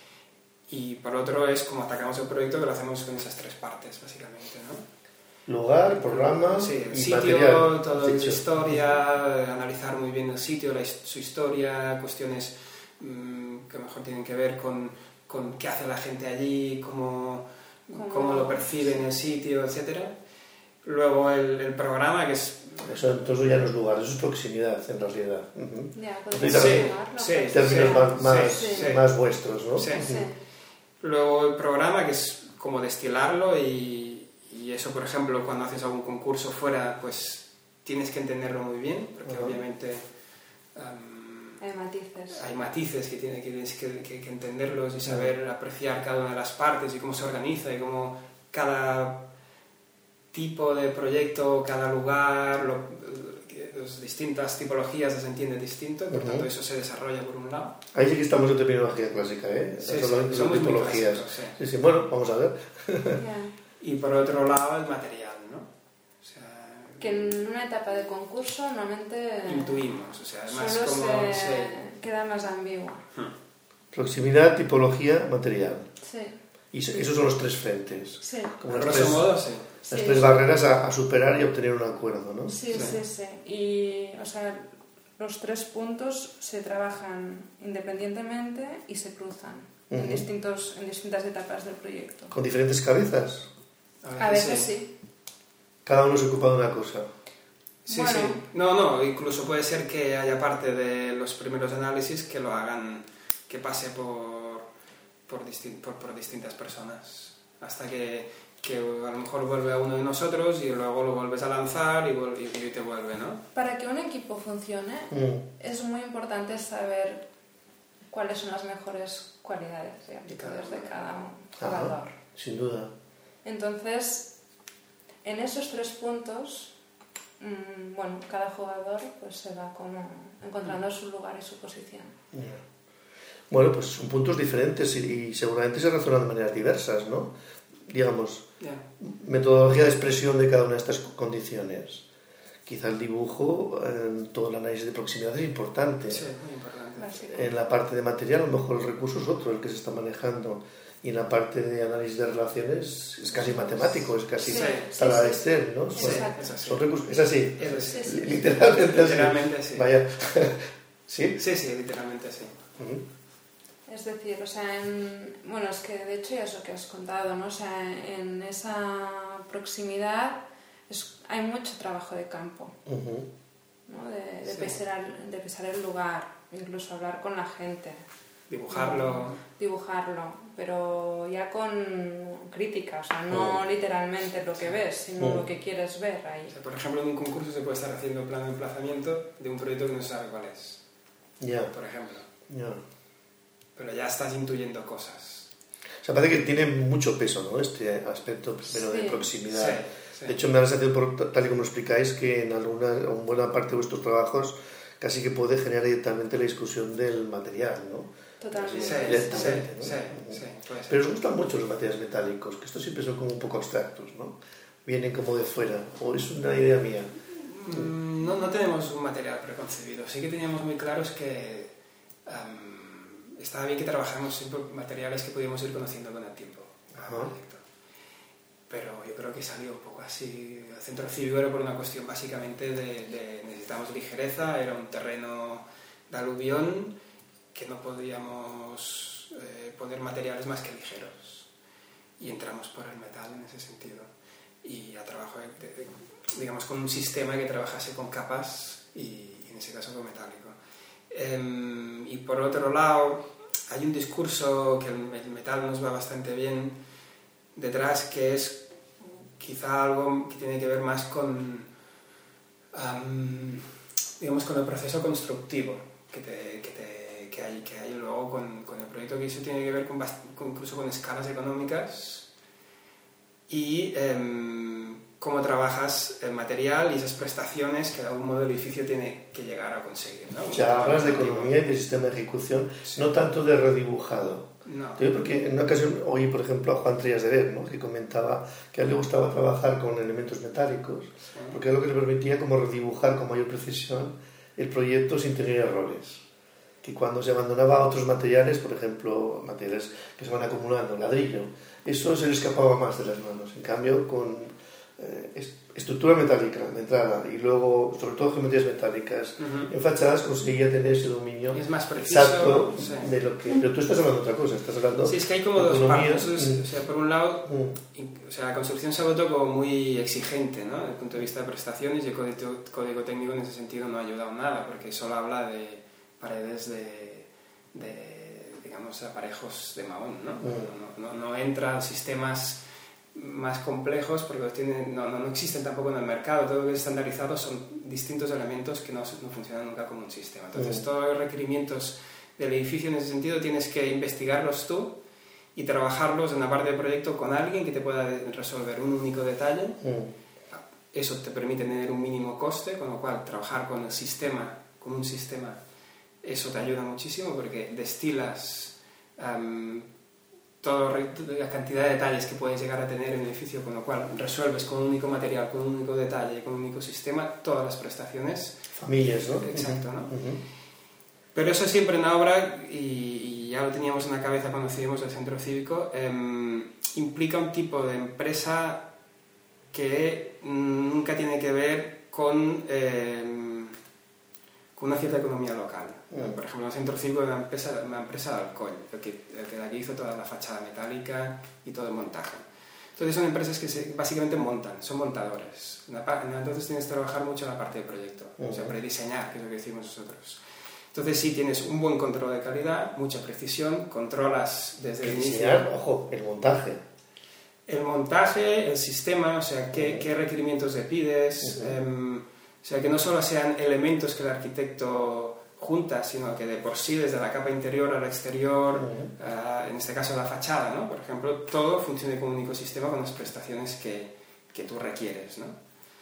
Y por otro es cómo atacamos el proyecto, que lo hacemos con esas tres partes, básicamente, ¿no? Lugar, programa sí, y sitio, material. Toda la historia, analizar muy bien el sitio, la, su historia, cuestiones mmm, que mejor tienen que ver con, con qué hace la gente allí, cómo, cómo lo perciben el sitio, etcétera. Luego el, el programa, que es... Eso entonces ya no es lugar, eso es proximidad en realidad. Uh-huh. Ya, sí, sí, sí, términos sí, más, más, sí, sí. más vuestros, ¿no? Sí. Uh-huh. Sí. Luego el programa, que es como destilarlo y... Y eso, por ejemplo, cuando haces algún concurso fuera, pues tienes que entenderlo muy bien, porque uh-huh. obviamente um, hay matices. Hay matices que tienes que, que, que entenderlos y saber uh-huh. apreciar cada una de las partes y cómo se organiza y cómo cada tipo de proyecto, cada lugar, lo, las distintas tipologías se entiende distinto, por uh-huh. tanto eso se desarrolla por un lado. Ahí sí que estamos en terminología clásica, ¿eh? Sí, son sí, somos tipologías. Clásicos, sí. Sí, sí, bueno, vamos a ver. Yeah. Y por otro lado el material, ¿no? O sea, que en una etapa de concurso normalmente intuimos, o sea, además solo como se se... queda más ambigua. Hmm. Proximidad, tipología, material. Sí. Y esos son los tres frentes. Sí. Como las grosso tres, modo, sí. Las sí. tres barreras a, a superar y obtener un acuerdo, ¿no? Sí, sí, sí, sí. Y, o sea, los tres puntos se trabajan independientemente y se cruzan uh-huh. en, distintos, en distintas etapas del proyecto. ¿Con diferentes cabezas? A veces sí. sí. Cada uno se ocupa de una cosa. Sí, bueno. sí. No, no, incluso puede ser que haya parte de los primeros análisis que lo hagan, que pase por, por, distin, por, por distintas personas. Hasta que, que a lo mejor vuelve a uno de nosotros y luego lo vuelves a lanzar y, y, y te vuelve, ¿no? Para que un equipo funcione, mm. es muy importante saber cuáles son las mejores cualidades y actitudes de cada jugador. Ajá, sin duda. Entonces, en esos tres puntos, mmm, bueno, cada jugador pues se va como encontrando su lugar y su posición. Yeah. Bueno, pues son puntos diferentes y, y seguramente se razonan de maneras diversas, ¿no? Digamos, yeah. metodología de expresión de cada una de estas condiciones. Quizá el dibujo, en todo el análisis de proximidad es importante. Sí, muy importante. Básicamente. En la parte de material, a lo mejor el recurso es otro el que se está manejando. Y en la parte de análisis de relaciones es casi matemático, es casi sí, sala sí, de Excel, ¿no? Son, es así. Son recursos, es así. Es así. Sí, sí. Literalmente así. Literalmente sí. Vaya. ¿Sí? Sí, sí, literalmente sí. Uh-huh. Es decir, o sea, en, bueno, es que de hecho ya es lo que has contado, ¿no? O sea, en esa proximidad es, hay mucho trabajo de campo, Uh-huh. ¿no? De, de, Sí. pesar, de pesar el lugar, incluso hablar con la gente. Dibujarlo. Dibujarlo, pero ya con crítica, o sea, no Uh-huh. literalmente lo que ves, sino Uh-huh. lo que quieres ver ahí. O sea, por ejemplo, en un concurso se puede estar haciendo un plan de emplazamiento de un proyecto que no se sabe cuál es. Ya. Por ejemplo. Ya. Pero ya estás intuyendo cosas. O sea, parece que tiene mucho peso, ¿no? Este aspecto primero Sí. de proximidad. Sí, sí. De hecho, me da la sensación, por, tal y como lo explicáis, que en alguna en buena parte de vuestros trabajos casi que puede generar directamente la discusión del material, ¿no? Totalmente. Sí, Sí, sí, directamente, ¿no? sí, sí, puede ser. Pero os gustan mucho los materiales metálicos, que estos siempre son como un poco abstractos, ¿no? Vienen como de fuera, o es una idea mía. Mm, No, no tenemos un material preconcebido. Sí que teníamos muy claros que um, estaba bien que trabajáramos siempre materiales que podíamos ir conociendo con el tiempo. Ajá. Proyecto. Pero yo creo que salió un poco así. El centro cívico era por una cuestión básicamente de, de necesitamos ligereza, era un terreno de aluvión que no podíamos eh, poner materiales más que ligeros. Y entramos por el metal en ese sentido. Y a trabajo, de, de, digamos, con un sistema que trabajase con capas y, en ese caso, con metálico. Eh, y por otro lado, hay un discurso que el, el metal nos va bastante bien detrás, que es quizá algo que tiene que ver más con, um, digamos, con el proceso constructivo que, te, que, te, que, hay, que hay luego con, con el proyecto, que eso tiene que ver con, con incluso con escalas económicas y um, cómo trabajas el material y esas prestaciones que de algún modo el edificio tiene que llegar a conseguir, ¿no? O sea, hablas de economía y de sistema de ejecución, sí. No tanto de redibujado. No. Porque en una ocasión oí, por ejemplo, a Juan Trías de Ver, ¿no? Que comentaba que a él le gustaba trabajar con elementos metálicos, sí. Porque es lo que le permitía como redibujar con mayor precisión el proyecto sin tener errores. Que cuando se abandonaba a otros materiales, por ejemplo, materiales que se van acumulando, ladrillo, eso se le escapaba más de las manos. En cambio, con eh, estructura metálica de entrada y luego, sobre todo, geometrías metálicas, uh-huh. En fachadas conseguía tener ese dominio es más preciso, exacto sí. De lo que... Pero tú estás hablando de otra cosa, estás hablando... Sí, es que hay como dos partes. Mm. O sea, por un lado, mm. o sea, la construcción se ha vuelto como muy exigente, ¿no? Desde el punto de vista de prestaciones, y el código, código técnico en ese sentido no ha ayudado nada, porque solo habla de paredes de, de digamos, aparejos de mahón, ¿no? Mm. No, no, no entra en sistemas más complejos porque tienen, no, no, no existen tampoco en el mercado. Todo lo que es estandarizado son distintos elementos que no, no funcionan nunca como un sistema. Entonces, mm. todos los requerimientos del edificio en ese sentido tienes que investigarlos tú y trabajarlos en la parte del proyecto con alguien que te pueda resolver un único detalle. Mm. Eso te permite tener un mínimo coste, con lo cual trabajar con el sistema, con un sistema, eso te ayuda muchísimo porque destilas um, toda la cantidad de detalles que puedes llegar a tener en el edificio, con lo cual resuelves con un único material, con un único detalle, con un único sistema, todas las prestaciones. Familias, ¿no? Exacto, ¿no? Uh-huh. Pero eso siempre en obra, y, y ya lo teníamos en la cabeza cuando decidimos el centro cívico, eh, implica un tipo de empresa que nunca tiene que ver con, eh, con una cierta economía local. Por ejemplo, el centro cívico es una empresa, una empresa de alcohol, el que, el que de aquí hizo toda la fachada metálica y todo el montaje. Entonces son empresas que se, básicamente montan, son montadores. Entonces tienes que trabajar mucho en la parte de proyecto, uh-huh. O sea, prediseñar, que es lo que decimos nosotros. Entonces sí tienes un buen control de calidad, mucha precisión, controlas desde el inicio. Ojo, el montaje. El montaje, el sistema, o sea, qué, qué requerimientos le pides, uh-huh. eh, o sea, que no solo sean elementos que el arquitecto juntas, sino que de por sí, desde la capa interior al exterior, uh-huh. uh, en este caso la fachada, ¿no? Por ejemplo, todo funcione como un único sistema con las prestaciones que, que tú requieres, ¿no?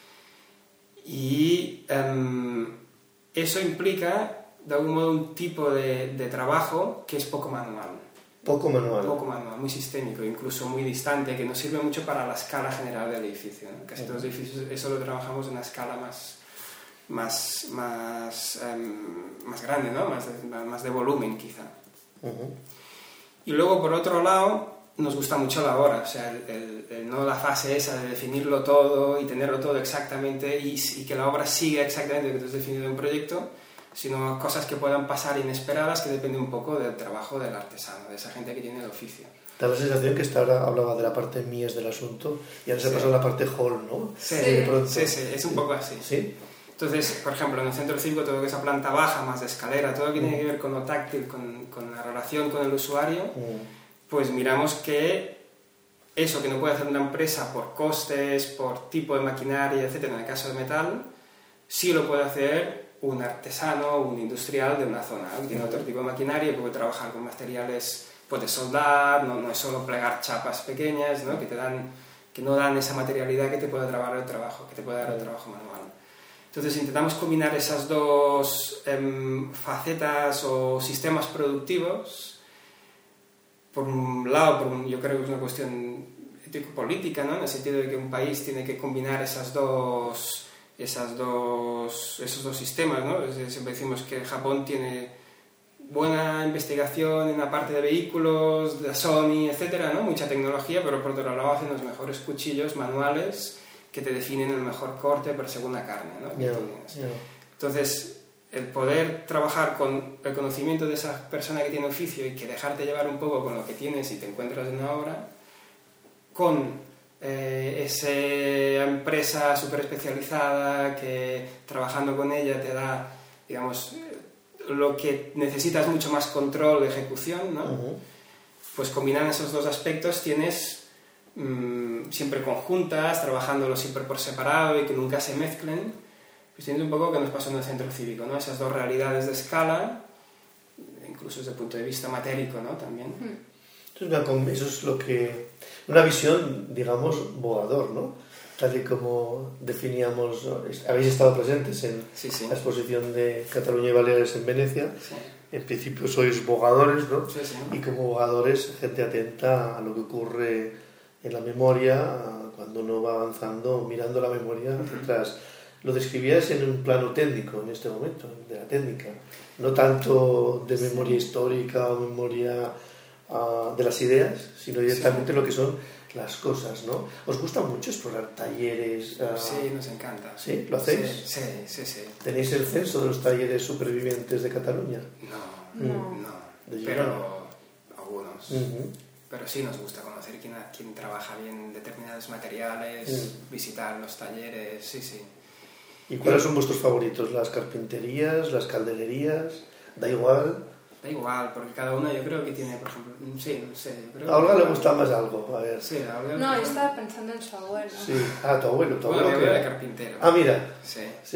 Y um, eso implica, de algún modo, un tipo de, de trabajo que es poco manual. Poco manual. Poco manual, muy sistémico, incluso muy distante, que nos sirve mucho para la escala general del edificio, ¿no? Casi uh-huh. todos los edificios, eso lo trabajamos en una escala más... más, más, um, más grande, ¿no? Más de, más de volumen, quizá. Uh-huh. Y luego, por otro lado, nos gusta mucho la hora, o sea, el, el, el, no la fase esa de definirlo todo y tenerlo todo exactamente y, y que la obra siga exactamente lo que tú has definido en un proyecto, sino cosas que puedan pasar inesperadas que dependen un poco del trabajo del artesano, de esa gente que tiene el oficio. Da la sensación que esta ahora hablaba de la parte mies del asunto y ahora se sí. pasó a la parte hall, ¿no? Sí, sí, de pronto... sí, sí, es un poco así. ¿Sí? Entonces, por ejemplo, en el centro cívico, todo lo que es a planta baja, más de escalera, todo lo que tiene que ver con lo táctil, con, con la relación con el usuario, mm. pues miramos que eso que no puede hacer una empresa por costes, por tipo de maquinaria, etcétera, en el caso de metal, sí lo puede hacer un artesano, un industrial de una zona, que tiene mm. otro tipo de maquinaria, puede trabajar con materiales, puede soldar, no, no es solo plegar chapas pequeñas, ¿no? que, te dan, que no dan esa materialidad que te puede trabar el trabajo, que te puede dar el trabajo manual. Entonces intentamos combinar esas dos eh, facetas o sistemas productivos. Por un lado, por un, yo creo que es una cuestión ético-política, ¿no? En el sentido de que un país tiene que combinar esas dos, esas dos, esos dos sistemas, ¿no? Siempre decimos que Japón tiene buena investigación en la parte de vehículos, de Sony, etcétera, ¿no? Mucha tecnología, pero por otro lado hacen los mejores cuchillos manuales que te definen el mejor corte por según la carne, ¿no? Yeah, yeah. Entonces, el poder trabajar con el conocimiento de esa persona que tiene oficio y que dejarte llevar un poco con lo que tienes y te encuentras en una obra, con eh, esa empresa súper especializada que trabajando con ella te da, digamos, lo que necesitas mucho más control de ejecución, ¿no? Uh-huh. Pues combinando esos dos aspectos tienes... siempre conjuntas, trabajándolo siempre por separado y que nunca se mezclen, pues tienes un poco lo que nos pasó en el centro cívico, ¿no? Esas dos realidades de escala, incluso desde el punto de vista matérico, ¿no? También. Eso es, una, eso es lo que... Una visión, digamos, Bogador, ¿no? Tal y como definíamos... ¿no? Habéis estado presentes en sí, sí. la exposición de Cataluña y Baleares en Venecia. Sí. En principio sois bogadores, ¿no? Sí, sí. Y como bogadores, gente atenta a lo que ocurre en la memoria, cuando uno va avanzando, mirando la memoria detrás. Lo describías en un plano técnico en este momento, de la técnica, no tanto de memoria histórica o memoria uh, de las ideas, sino directamente sí. lo que son las cosas, ¿no? ¿Os gusta mucho explorar talleres? Uh... Sí, nos encanta. ¿Sí? ¿Lo hacéis? Sí, sí, sí, sí. ¿Tenéis el censo de los talleres supervivientes de Cataluña? No, no, mm. no. Pero algunos. Uh-huh. Pero sí nos gusta conocer quién, quién trabaja bien determinados materiales, mm. visitar los talleres, sí, sí. ¿Y cuáles son vuestros favoritos? ¿Las carpinterías, las caldererías? ¿Da igual? Da igual, porque cada una yo creo que tiene, por ejemplo, sí, no sé. Yo creo a Olga que le gusta más algo, a ver. Sí, a Olga. No, yo estaba pensando en su abuelo. Sí, ah, tu abuelo, tu abuelo. Bueno, mi abuelo era carpintero. Ah, mira. Sí. Sí.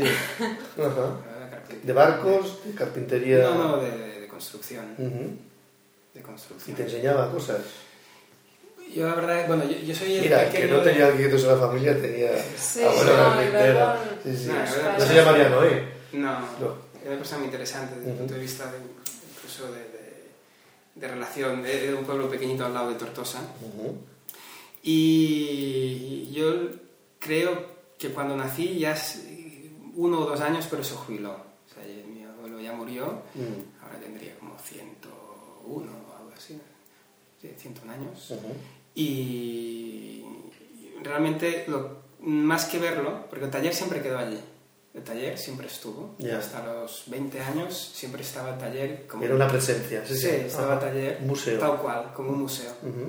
Ajá. ¿De barcos? ¿De carpintería? No, no, de, de, de construcción. Uh-huh. De construcción. ¿Y te enseñaba cosas? Yo la verdad, bueno, yo, yo soy el Mira, pequeño... que no tenía guietos en la familia, tenía sí, abuelo no, carpintero. Sí, sí. No, no se llamaría Noé. No, no. Es una persona muy interesante desde el uh-huh. punto de vista de, incluso de, de, de relación, de, de un pueblo pequeñito al lado de Tortosa. Uh-huh. Y yo creo que cuando nací ya uno o dos años, pero se jubiló. O sea, mi abuelo ya murió, uh-huh. ahora tendría como ciento uno o algo así, sí, ciento un años. Uh-huh. Y realmente, lo, más que verlo, porque el taller siempre quedó allí. El taller siempre estuvo. Yeah. Hasta los veinte años siempre estaba el taller. Como era una presencia. Sí, sí, estaba el taller. Un museo. Tal cual, como un museo. Uh-huh.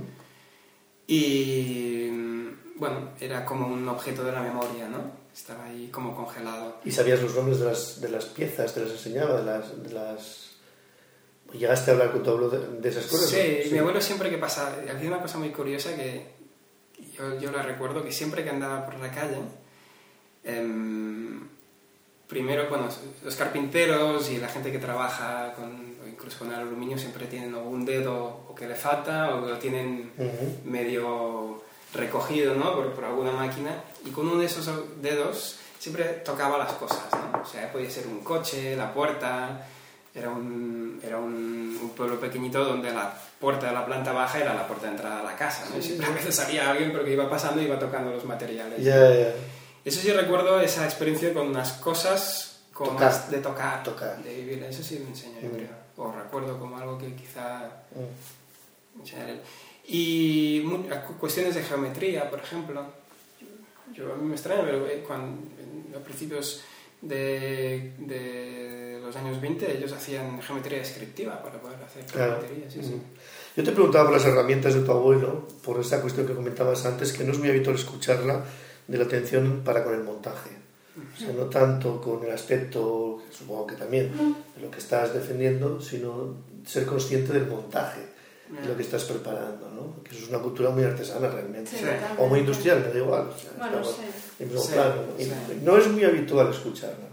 Y bueno, era como un objeto de la memoria, ¿no? Estaba ahí como congelado. ¿Y sabías los nombres de las, de las piezas? ¿Te las enseñaba? De las, de las... ¿Llegaste a hablar con tu abuelo de, de esas cosas? Sí, sí, mi abuelo siempre que pasaba... Había una cosa muy curiosa que yo, yo la recuerdo, que siempre que andaba por la calle... Eh, primero, bueno, los carpinteros y la gente que trabaja con, incluso con el aluminio siempre tienen algún dedo o que le falta o que lo tienen uh-huh. medio recogido, ¿no? por, por alguna máquina, y con uno de esos dedos siempre tocaba las cosas, ¿no? O sea, podía ser un coche, la puerta. Era un, era un, un pueblo pequeñito donde la puerta de la planta baja era la puerta de entrada a la casa, ¿no? Y siempre a veces salía alguien porque iba pasando y iba tocando los materiales. Yeah, yeah. Eso sí recuerdo esa experiencia con las cosas, con tocar. Las, de tocar, tocar, de vivir. Eso sí me enseñó, yo mm. creo. O recuerdo como algo que quizá mm. enseñar él. Y cuestiones de geometría, por ejemplo. Yo, a mí me extraña, pero cuando, a principios de... de los años veinte ellos hacían geometría descriptiva para poder hacer claro. geometría, sí, sí. Yo te preguntaba por las herramientas de tu abuelo, por esa cuestión que comentabas antes, que no es muy habitual escucharla, de la atención para con el montaje. O sea, no tanto con el aspecto, supongo que también, de lo que estás defendiendo, sino ser consciente del montaje, de lo que estás preparando, ¿no? Que eso es una cultura muy artesana realmente, sí, o muy industrial, me da igual. O sea, bueno, estamos, sí. en sí, plano, sí. No es muy habitual escucharla.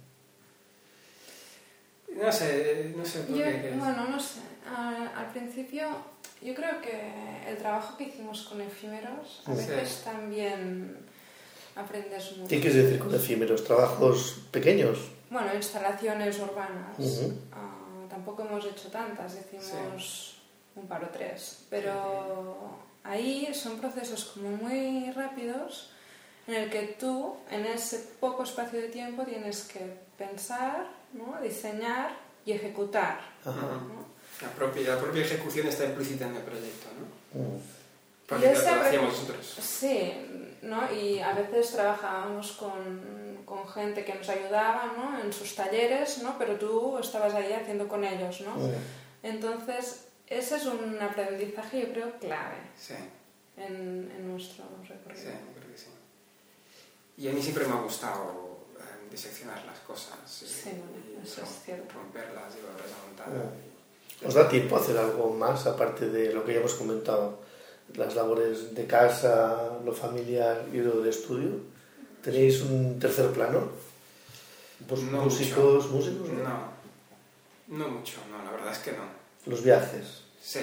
No sé, no sé por yo, qué. Bueno, no sé. Uh, al principio, yo creo que el trabajo que hicimos con efímeros, a sí. veces también aprendes mucho. ¿Qué quieres decir con efímeros? ¿Trabajos pequeños? Bueno, instalaciones urbanas. Uh-huh. Uh, tampoco hemos hecho tantas, hicimos sí. un par o tres. Pero ahí son procesos como muy rápidos en el que tú, en ese poco espacio de tiempo, tienes que pensar, ¿no? Diseñar y ejecutar. ¿no? La, propia, la propia ejecución está implícita en el proyecto, ¿no? Uh. Porque lo hacíamos nosotros. Sí, ¿no? Y a veces trabajábamos con, con gente que nos ayudaba, ¿no? En sus talleres, ¿no? Pero tú estabas ahí haciendo con ellos, ¿no? Uh. Entonces, ese es un aprendizaje, yo creo, clave sí. en, en nuestro recorrido. Sí, creo que sí. Y a mí siempre me ha gustado eh, diseccionar las cosas. Y, sí, bueno, eso y es cierto. Romperlas y volverlas a montar. ¿Os da tiempo a hacer algo más, aparte de lo que ya hemos comentado? Las labores de casa, lo familiar y lo de estudio. ¿Tenéis un tercer plano? Pues no músicos, mucho. músicos, ¿no? No, no mucho, no, la verdad es que no. Los viajes. Sí.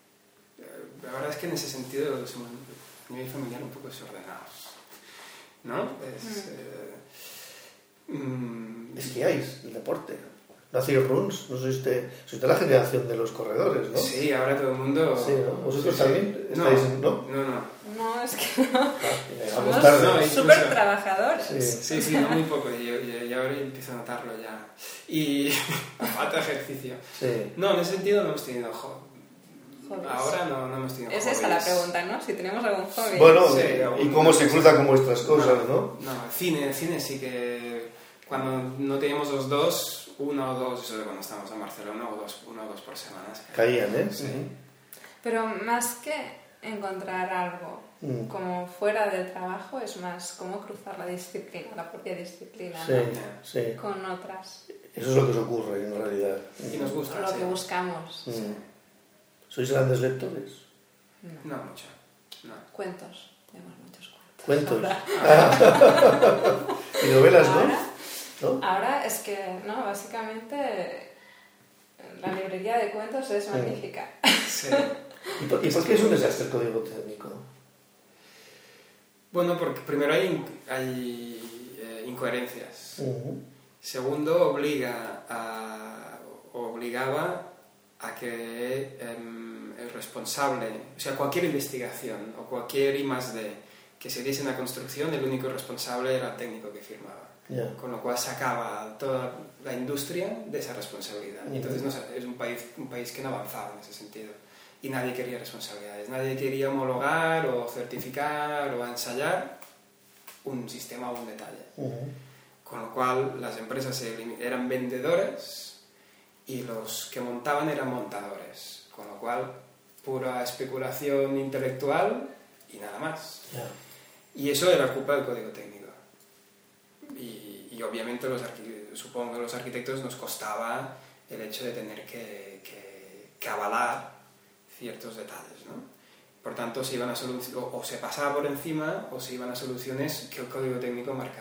La verdad es que en ese sentido somos a nivel familiar un poco desordenados. ¿No? Es, mm. eh, mm, esquiáis, el deporte. ¿No hacéis runs? ¿No sois de, sois de la generación de los corredores, no? Sí, ahora todo el mundo... Sí, ¿no? ¿Vosotros sí, también sí. estáis, no, no? No, no. No, es que no. Somos no, súper trabajadores. Sí, sí, sí, no muy poco. Y, y, y ahora empiezo a notarlo ya. Y falta ejercicio. Sí. No, en ese sentido no hemos tenido hobby. Hobbies. Ahora no, no hemos tenido es hobbies. Es esa la pregunta, ¿no? Si tenemos algún hobby. Bueno, sí, ¿y algún, cómo se cruza con vuestras cosas, no? No, no cine, cine sí que... Cuando no teníamos los dos, uno o dos, eso de cuando estábamos en Barcelona, o dos, uno o dos por semana. Caían, ¿eh? Sí. Uh-huh. Pero más que encontrar algo mm. como fuera del trabajo, es más cómo cruzar la disciplina, la propia disciplina, sí, ¿no? sí. Con otras. Eso es lo que os ocurre, en realidad. Y nos gusta. Lo sí. que buscamos. Mm. Sí. ¿Sois grandes lectores? No, no mucho. No. Cuentos. Tenemos muchos cuentos. ¿Cuentos? Ah. ¿Y novelas, ahora, no? ¿No? Ahora es que, no, básicamente la librería de cuentos es magnífica. Sí. ¿Y por, ¿Y por qué es un desastre el código técnico? Bueno, porque primero hay, hay eh, incoherencias. Uh-huh. Segundo, obliga a, obligaba a que eh, el responsable, o sea, cualquier investigación o cualquier I más D que se diese en la construcción, el único responsable era el técnico que firmaba. Yeah. Con lo cual sacaba toda la industria de esa responsabilidad. Uh-huh. Y entonces no, es un país, un país que no avanzaba en ese sentido. Y nadie quería responsabilidades. Nadie quería homologar o certificar o ensayar un sistema o un detalle. Uh-huh. Con lo cual las empresas eran vendedores y los que montaban eran montadores. Con lo cual pura especulación intelectual y nada más. Yeah. Y eso era culpa del código técnico. Y, y obviamente los supongo que a los arquitectos nos costaba el hecho de tener que, que, que avalar ciertos detalles, ¿no? Por tanto, se iban a solu- o, o se pasaba por encima o se iban a soluciones que el código técnico marcaba.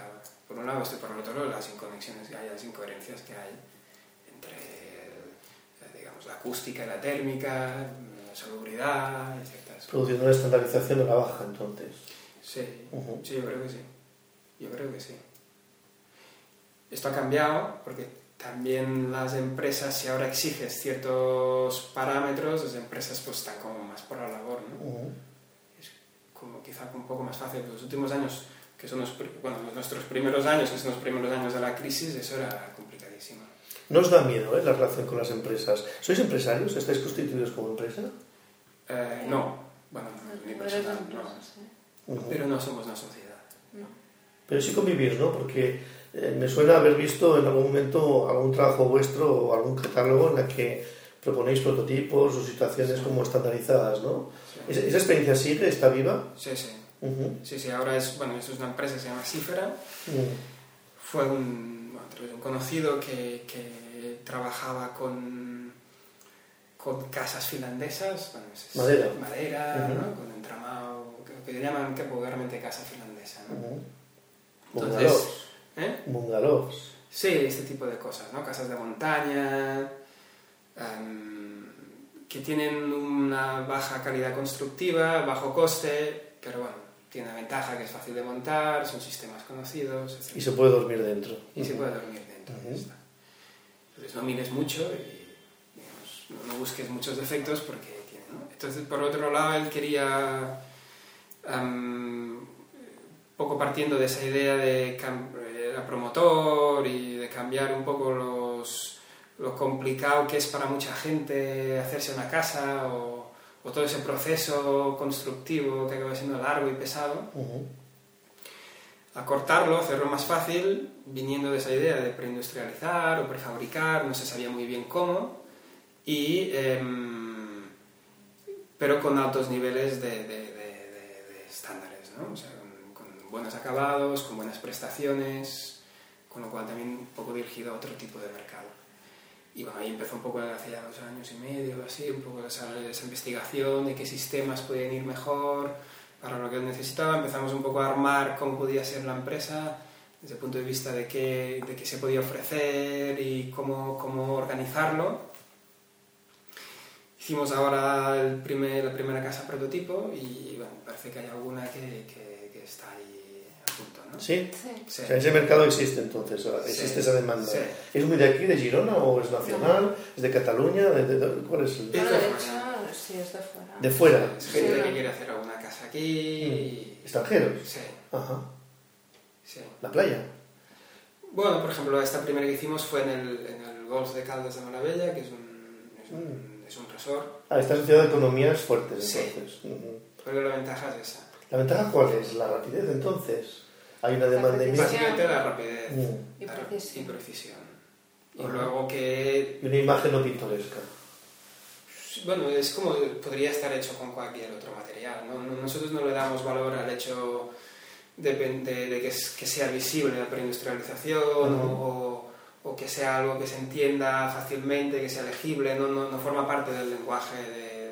por un lado, esto y por el otro lado, las inconexiones que hay, las incoherencias que hay entre, digamos, la acústica y la térmica, la salubridad, etcétera. Produciendo una estandarización a la baja, entonces. Sí, uh-huh. sí, yo creo que sí. Yo creo que sí. Esto ha cambiado porque también las empresas, si ahora exiges ciertos parámetros, las empresas pues están como más por la labor, ¿no? Uh-huh. Es como quizá un poco más fácil. Los últimos años, que son los, bueno, nuestros primeros años, que son los primeros años de la crisis, eso era complicadísimo. ¿No os da miedo eh, la relación con las empresas? ¿Sois empresarios? ¿Estáis constituidos como empresa? Eh, no, bueno, ni personal, no. Uh-huh. Pero no somos una sociedad. No. Pero sí convivir, ¿no? Porque eh, me suena haber visto en algún momento algún trabajo vuestro o algún catálogo en la que proponéis prototipos o situaciones sí. como estandarizadas, ¿no? Sí. ¿Esa, ¿Esa experiencia sigue? ¿Está viva? Sí, sí. Uh-huh. Sí, sí, ahora es, bueno, eso es una empresa que se llama Cifera. Uh-huh. Fue un, bueno, un conocido que, que trabajaba con, con casas finlandesas. Bueno, es, madera. Madera, uh-huh. ¿no? Con entramado, que le llaman que vulgarmente casa finlandesa, ¿no? Uh-huh. Entonces, ¿eh? Bungalows. Sí, este tipo de cosas, ¿no? Casas de montaña, um, que tienen una baja calidad constructiva, bajo coste, pero bueno, tiene la ventaja que es fácil de montar, son sistemas conocidos, etcétera. Y se puede dormir dentro. Y uh-huh. se puede dormir dentro. Uh-huh. Entonces no mires mucho y digamos, no, no busques muchos defectos porque tiene, ¿no? Entonces, por otro lado, él quería... Um, poco partiendo de esa idea de era promotor y de cambiar un poco los, lo complicado que es para mucha gente hacerse una casa o, o todo ese proceso constructivo que acaba siendo largo y pesado, uh-huh. acortarlo, hacerlo más fácil, viniendo de esa idea de preindustrializar o prefabricar, no se sabía muy bien cómo, y, eh, pero con altos niveles de, de, de, de, de estándares, ¿no? O sea, buenos acabados, con buenas prestaciones, con lo cual también un poco dirigido a otro tipo de mercado. Y bueno, ahí empezó un poco hace ya dos años y medio, así, un poco esa, esa investigación de qué sistemas podían ir mejor para lo que él necesitaba. Empezamos un poco a armar cómo podía ser la empresa desde el punto de vista de qué, de qué se podía ofrecer y cómo, cómo organizarlo. Hicimos ahora el primer, la primera casa prototipo y bueno, parece que hay alguna que, que, que está ahí. Punto, ¿no? ¿Sí? Sí. Sí. O sea, ese mercado existe entonces, existe sí. esa demanda. Sí. ¿Es muy de aquí, de Girona, o es nacional? No. ¿Es de Cataluña? ¿De, de, de, ¿Cuál es el...? Bueno, de hecho, sí, es de fuera. ¿De fuera? Es gente sí. que quiere hacer alguna casa aquí. Mm. ¿Extranjeros? Sí. Ajá. Sí. ¿La playa? Bueno, por ejemplo, esta primera que hicimos fue en el, en el Golf de Caldas de Malavella, que es un, es un, mm. es un resort. Ah, está asociado a economías fuertes, sí. entonces. Uh-huh. Pero la ventaja es esa. ¿La ventaja cuál es? ¿La rapidez, entonces? Hay una demanda inmensa. Básicamente la rapidez mm. y precisión. Y, precisión. y uh-huh. luego que... Y una imagen no pintoresca. Bueno, es como podría estar hecho con cualquier otro material, ¿no? Nosotros no le damos valor al hecho de, de, de que, es, que sea visible la preindustrialización uh-huh. o, o que sea algo que se entienda fácilmente, que sea legible, no, no, no forma parte del lenguaje de,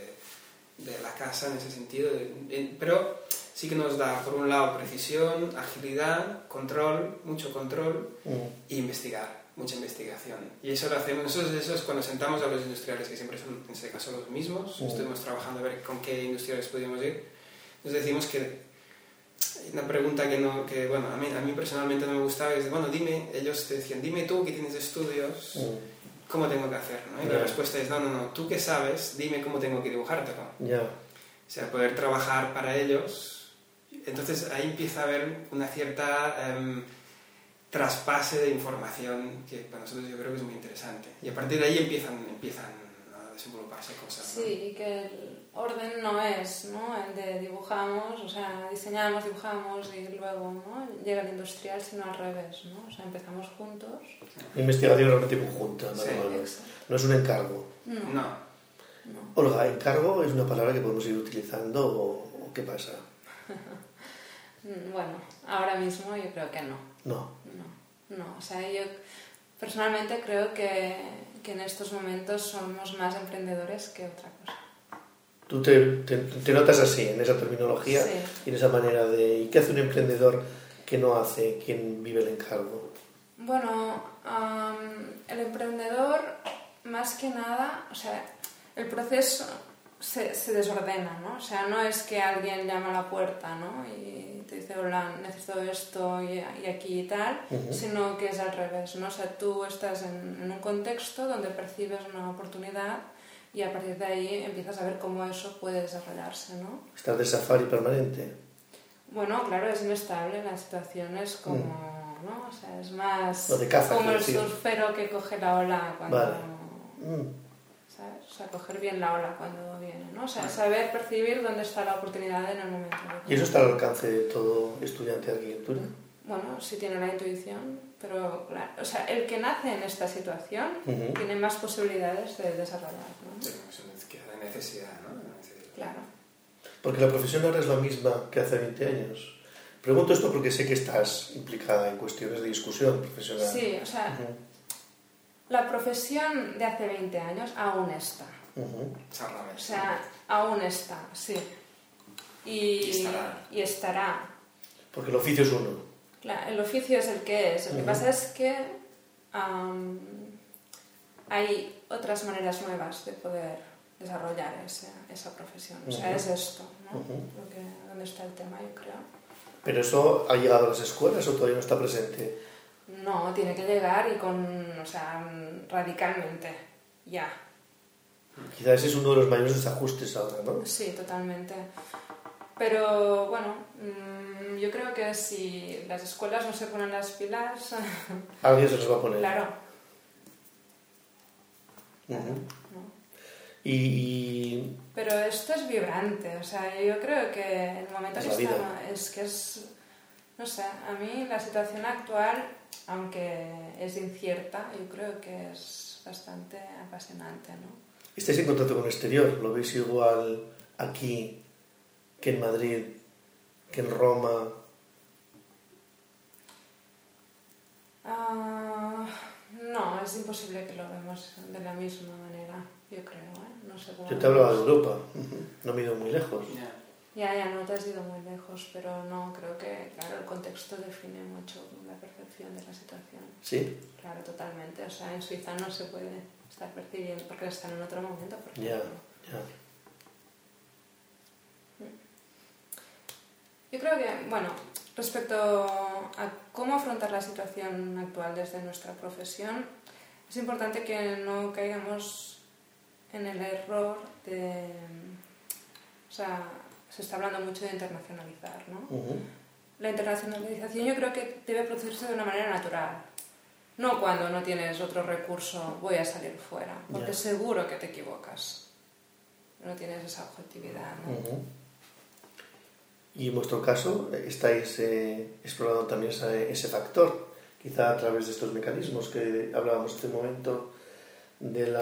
de, de la casa en ese sentido, pero sí que nos da, por un lado, precisión, agilidad, control, mucho control uh-huh. e investigar. Mucha investigación. Y eso lo hacemos nosotros, eso es cuando sentamos a los industriales, que siempre son, en este caso, los mismos. Uh-huh. Estuvimos trabajando a ver con qué industriales podíamos ir. Nos decimos que una pregunta que, no, que bueno, a mí, a mí personalmente no me gustaba es, bueno, dime, ellos te decían, dime tú que tienes estudios, uh-huh. ¿cómo tengo que hacer? ¿no? Y yeah. la respuesta es, no, no, no, tú que sabes, dime cómo tengo que dibujártelo. Yeah. O sea, poder trabajar para ellos. Entonces ahí empieza a haber una cierta... Um, traspase de información que para nosotros yo creo que es muy interesante y a partir de ahí empiezan, empiezan a desenvoluparse cosas, ¿no? Sí, y que el orden no es, ¿no?, el de dibujamos, o sea, diseñamos, dibujamos y luego, ¿no?, llega el industrial, sino al revés, ¿no? O sea, empezamos juntos. Investigación realmente conjunta, ¿no? Sí, no es un encargo. No. no. no. Olga, ¿encargo es una palabra que podemos ir utilizando o, o qué pasa? Bueno, ahora mismo yo creo que no. No. No, no. O sea, yo personalmente creo que, que en estos momentos somos más emprendedores que otra cosa. ¿Tú te, te, te notas así, en esa terminología sí. y en esa manera de... ¿Y qué hace un emprendedor ¿Qué no hace quien vive el encargo? Bueno, um, el emprendedor, más que nada, o sea, el proceso se, se desordena, ¿no? O sea, no es que alguien llama a la puerta, ¿no? Y te dice, hola, necesito esto y, y aquí y tal, uh-huh. sino que es al revés, ¿no? O sea, tú estás en, en un contexto donde percibes una oportunidad y a partir de ahí empiezas a ver cómo eso puede desarrollarse, ¿no? ¿Estás de safari permanente? Bueno, claro, es inestable, la situación es como, mm. ¿no? O sea, es más de caza, como el decir. surfero que coge la ola cuando... Vale. Mm. ¿Sabes? O sea, coger bien la ola cuando viene, ¿no? O sea, saber percibir dónde está la oportunidad en el momento. ¿Y eso está al alcance de todo estudiante de arquitectura? Bueno, sí tiene la intuición, pero claro, o sea, el que nace en esta situación uh-huh. tiene más posibilidades de desarrollar, ¿no? Sí, es una de necesidad, ¿no? De necesidad. Claro. Porque la profesión ahora es la misma que hace veinte años. Pregunto esto porque sé que estás implicada en cuestiones de discusión profesional. Sí, o sea, uh-huh. la profesión de hace veinte años aún está. Uh-huh. O sea, aún está, sí. Y, y, estará. y estará. Porque el oficio es uno. Claro, el oficio es el que es. Lo que uh-huh. pasa es que um, hay otras maneras nuevas de poder desarrollar esa, esa profesión. O sea, uh-huh. es esto, ¿no? Uh-huh. Lo que, ¿dónde está el tema, yo creo? ¿Pero eso ha llegado a las escuelas o todavía no está presente? No, tiene que llegar y con, o sea, radicalmente, ya. Quizás ese es uno de los mayores desajustes ahora, ¿no? Sí, totalmente. Pero, bueno, mmm, yo creo que si las escuelas no se ponen las pilas... Alguien se los va a poner. Claro. Uh-huh. ¿No? Y... Pero esto es vibrante, o sea, yo creo que el momento es que estamos es que es... No sé, a mí la situación actual, aunque es incierta, yo creo que es bastante apasionante, ¿no? ¿Estáis en contacto con el exterior? ¿Lo veis igual aquí que en Madrid, que en Roma? Uh, no, es imposible que lo vemos de la misma manera, yo creo, ¿eh? No sé cómo... Yo te hablaba de Europa, no me he ido muy lejos. Yeah. Ya, ya, no te has ido muy lejos, pero no, creo que, claro, el contexto define mucho la percepción de la situación. ¿Sí? Claro, totalmente. O sea, en Suiza no se puede estar percibiendo porque están en otro momento. Ya, ya. Yeah. Yo creo que, bueno, respecto a cómo afrontar la situación actual desde nuestra profesión, es importante que no caigamos en el error de... O sea, se está hablando mucho de internacionalizar, ¿no? Uh-huh. La internacionalización yo creo que debe producirse de una manera natural. No cuando no tienes otro recurso, voy a salir fuera, porque yeah. seguro que te equivocas. No tienes esa objetividad, ¿no? Uh-huh. Y en vuestro caso, estáis eh, explorando también ese, ese factor, quizá a través de estos mecanismos que hablábamos en este momento, del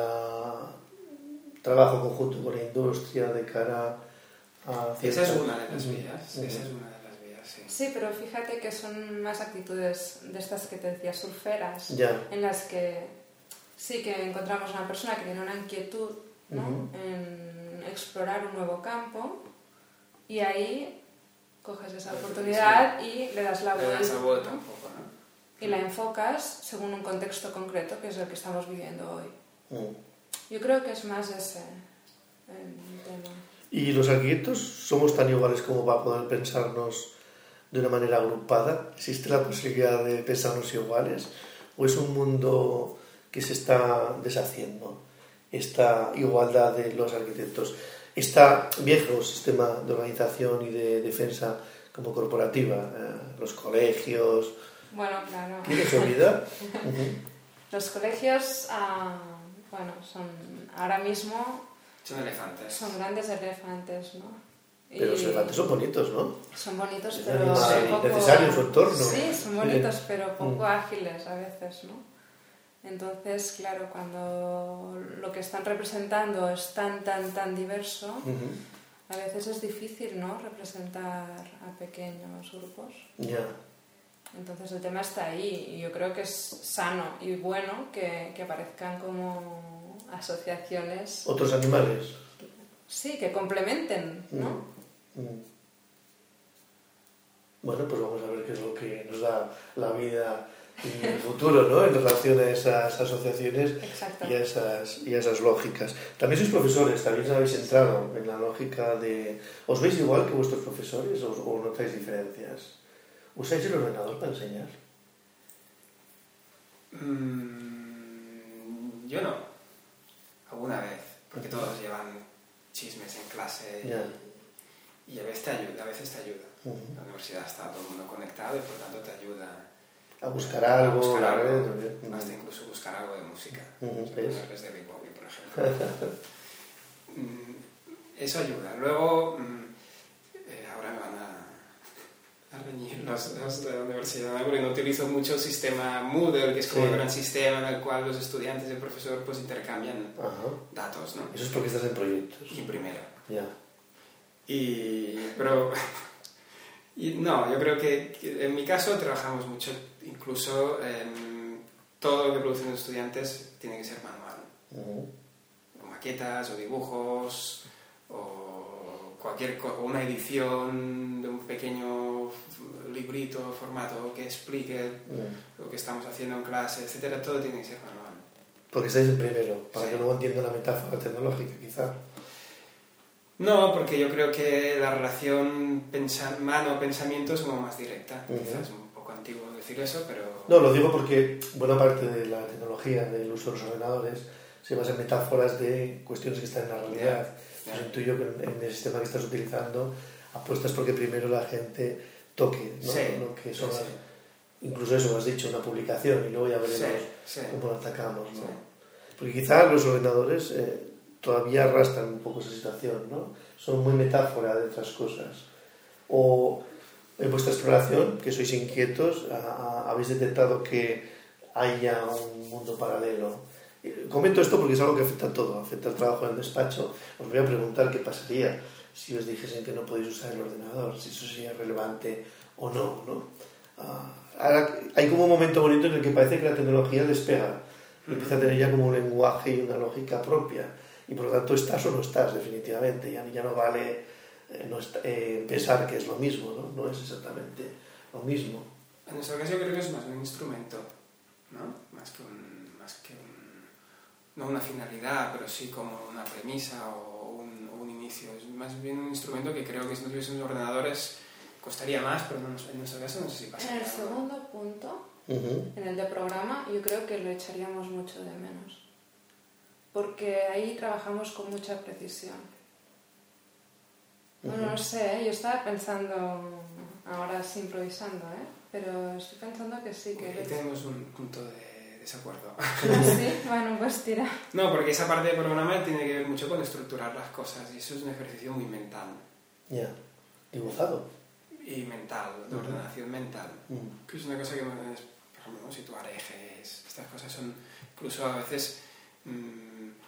trabajo conjunto con la industria de cara a... Esa es una de las vías, uh-huh. esa es una de las vías, sí. Sí, pero fíjate que son más actitudes de estas que te decía, surferas, yeah. en las que sí que encontramos una persona que tiene una inquietud, ¿no? Uh-huh. en explorar un nuevo campo, y ahí coges esa oportunidad sí. y le das la vuelta, le das la vuelta un poco, ¿no? Y la enfocas según un contexto concreto, que es el que estamos viviendo hoy. Uh-huh. Yo creo que es más ese el tema. ¿Y los arquitectos somos tan iguales como para poder pensarnos de una manera agrupada? ¿Existe la posibilidad de pensarnos iguales? ¿O es un mundo que se está deshaciendo? Esta igualdad de los arquitectos, este viejo sistema de organización y de defensa como corporativa, eh, los colegios... Bueno, claro. ¿Tiene su vida? Uh-huh. Los colegios, uh, bueno, son ahora mismo... Son elefantes. Son grandes elefantes, ¿no? Pero y los elefantes son bonitos, ¿no? Son bonitos, es pero sí, poco... necesario en su entorno. Sí, son bonitos, sí. pero poco mm. ágiles a veces, ¿no? Entonces, claro, cuando lo que están representando es tan, tan, tan diverso, uh-huh. a veces es difícil, ¿no? Representar a pequeños grupos. Ya. Yeah. Entonces el tema está ahí y yo creo que es sano y bueno que, que aparezcan como asociaciones... ¿Otros animales? Sí, que complementen, ¿no? Mm. Mm. Bueno, pues vamos a ver qué es lo que nos da la vida y el futuro, ¿no? En relación a esas asociaciones y a esas, y a esas lógicas. También sois profesores, también habéis entrado en la lógica de... ¿Os veis igual que vuestros profesores o, o notáis diferencias? ¿Usáis el ordenador para enseñar? Mm, yo no. Alguna vez, porque todos llevan chismes en clase y, yeah. y a veces te ayuda, a veces te ayuda. Uh-huh. La universidad está todo el mundo conectado y por tanto te ayuda a buscar algo, a buscar la algo, red, uh-huh. hasta incluso buscar algo de música. Uh-huh. O sea, de David Bowie, por ejemplo. Eso ayuda. Luego, eh, ahora me van a, a reñir los, los de la universidad, porque no utilizo mucho el sistema Moodle, que es como sí. un gran sistema en el cual los estudiantes y el profesor pues intercambian uh-huh. datos, ¿no? Eso es porque estás en proyectos. Y primero. Ya. Yeah. Y, pero, y no, yo creo que, que en mi caso trabajamos mucho, incluso en todo lo que producen los estudiantes tiene que ser manual. Uh-huh. O maquetas, o dibujos, o cualquier cosa, una edición de un pequeño librito, formato que explique uh-huh. lo que estamos haciendo en clase, etcétera, todo tiene que ser manual. Porque estáis en primero, para sí. que luego entienda la metáfora tecnológica, quizá. No, porque yo creo que la relación pensa- mano-pensamiento es como más directa. Uh-huh. Quizás es un poco antiguo decir eso, pero... No, lo digo porque buena parte de la tecnología, del uso de los ordenadores, se basa en metáforas de cuestiones que están en la realidad. Yeah. Yeah. Intuyo que en, en el sistema que estás utilizando apuestas porque primero la gente toque, ¿no? Sí. Lo que son sí, las, sí. Incluso eso, has dicho, una publicación, y luego ya veremos sí, sí. cómo lo atacamos, ¿no? Sí. Porque quizás los ordenadores... Eh, todavía arrastran un poco esa situación, ¿no? Son muy metáfora de otras cosas. O en vuestra exploración, que sois inquietos, a, a, habéis detectado que haya un mundo paralelo. Comento esto porque es algo que afecta a todo, afecta al trabajo en el despacho. Os voy a preguntar qué pasaría si os dijesen que no podéis usar el ordenador, si eso sería relevante o no, ¿no? Uh, ahora, hay como un momento bonito en el que parece que la tecnología despega, y empieza a tener ya como un lenguaje y una lógica propia. Y por lo tanto estás o no estás, definitivamente. Ya, ya no vale eh, no est- eh, pensar que es lo mismo, ¿no? No es exactamente lo mismo. En nuestro caso yo creo que es más un instrumento, ¿no? Más que un... Más que un no una finalidad, pero sí como una premisa o un, un inicio. Es más bien un instrumento que creo que si no tuviésemos ordenadores costaría más, pero no, en nuestro caso no sé si pasa. En el segundo punto, uh-huh. en el de programa, yo creo que lo echaríamos mucho de menos. Porque ahí trabajamos con mucha precisión. Uh-huh. No, no sé, yo estaba pensando, ahora sí improvisando, ¿eh? Pero estoy pensando que sí. Que Uy, ahí tenemos un punto de desacuerdo. ¿Sí? Bueno, pues tira. No, porque esa parte de programa tiene que ver mucho con estructurar las cosas y eso es un ejercicio muy mental. Ya, yeah. Dibujado. Y mental, de uh-huh. ordenación mental. Uh-huh. Que es una cosa que, por ejemplo, ¿no? situar ejes, estas cosas son, incluso a veces... Mmm,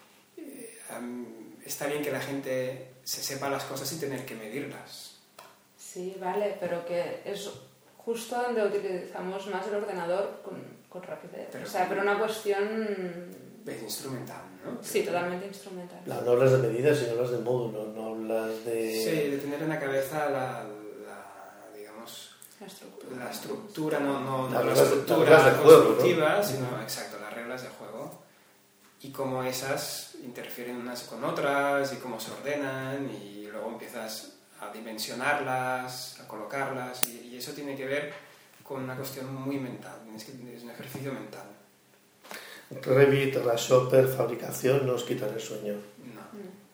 está bien que la gente se sepa las cosas sin tener que medirlas. Sí, vale, pero que es justo donde utilizamos más el ordenador con, con rapidez. Pero, o sea, pero una cuestión... Es instrumental, ¿no? Sí, totalmente instrumental. No, no hablas de medidas, sino hablas de módulo, no hablas de... Sí, de tener en la cabeza la, la digamos... La estructura. La estructura, no, no, no la, la reglas, estructura las reglas constructiva, juego, ¿no? sino, uh-huh. exacto, las reglas de juego. Y cómo esas interfieren unas con otras y cómo se ordenan y luego empiezas a dimensionarlas, a colocarlas y, y eso tiene que ver con una cuestión muy mental, es, que es un ejercicio mental. Revit, Grasshopper, fabricación, no os quitan el sueño. No.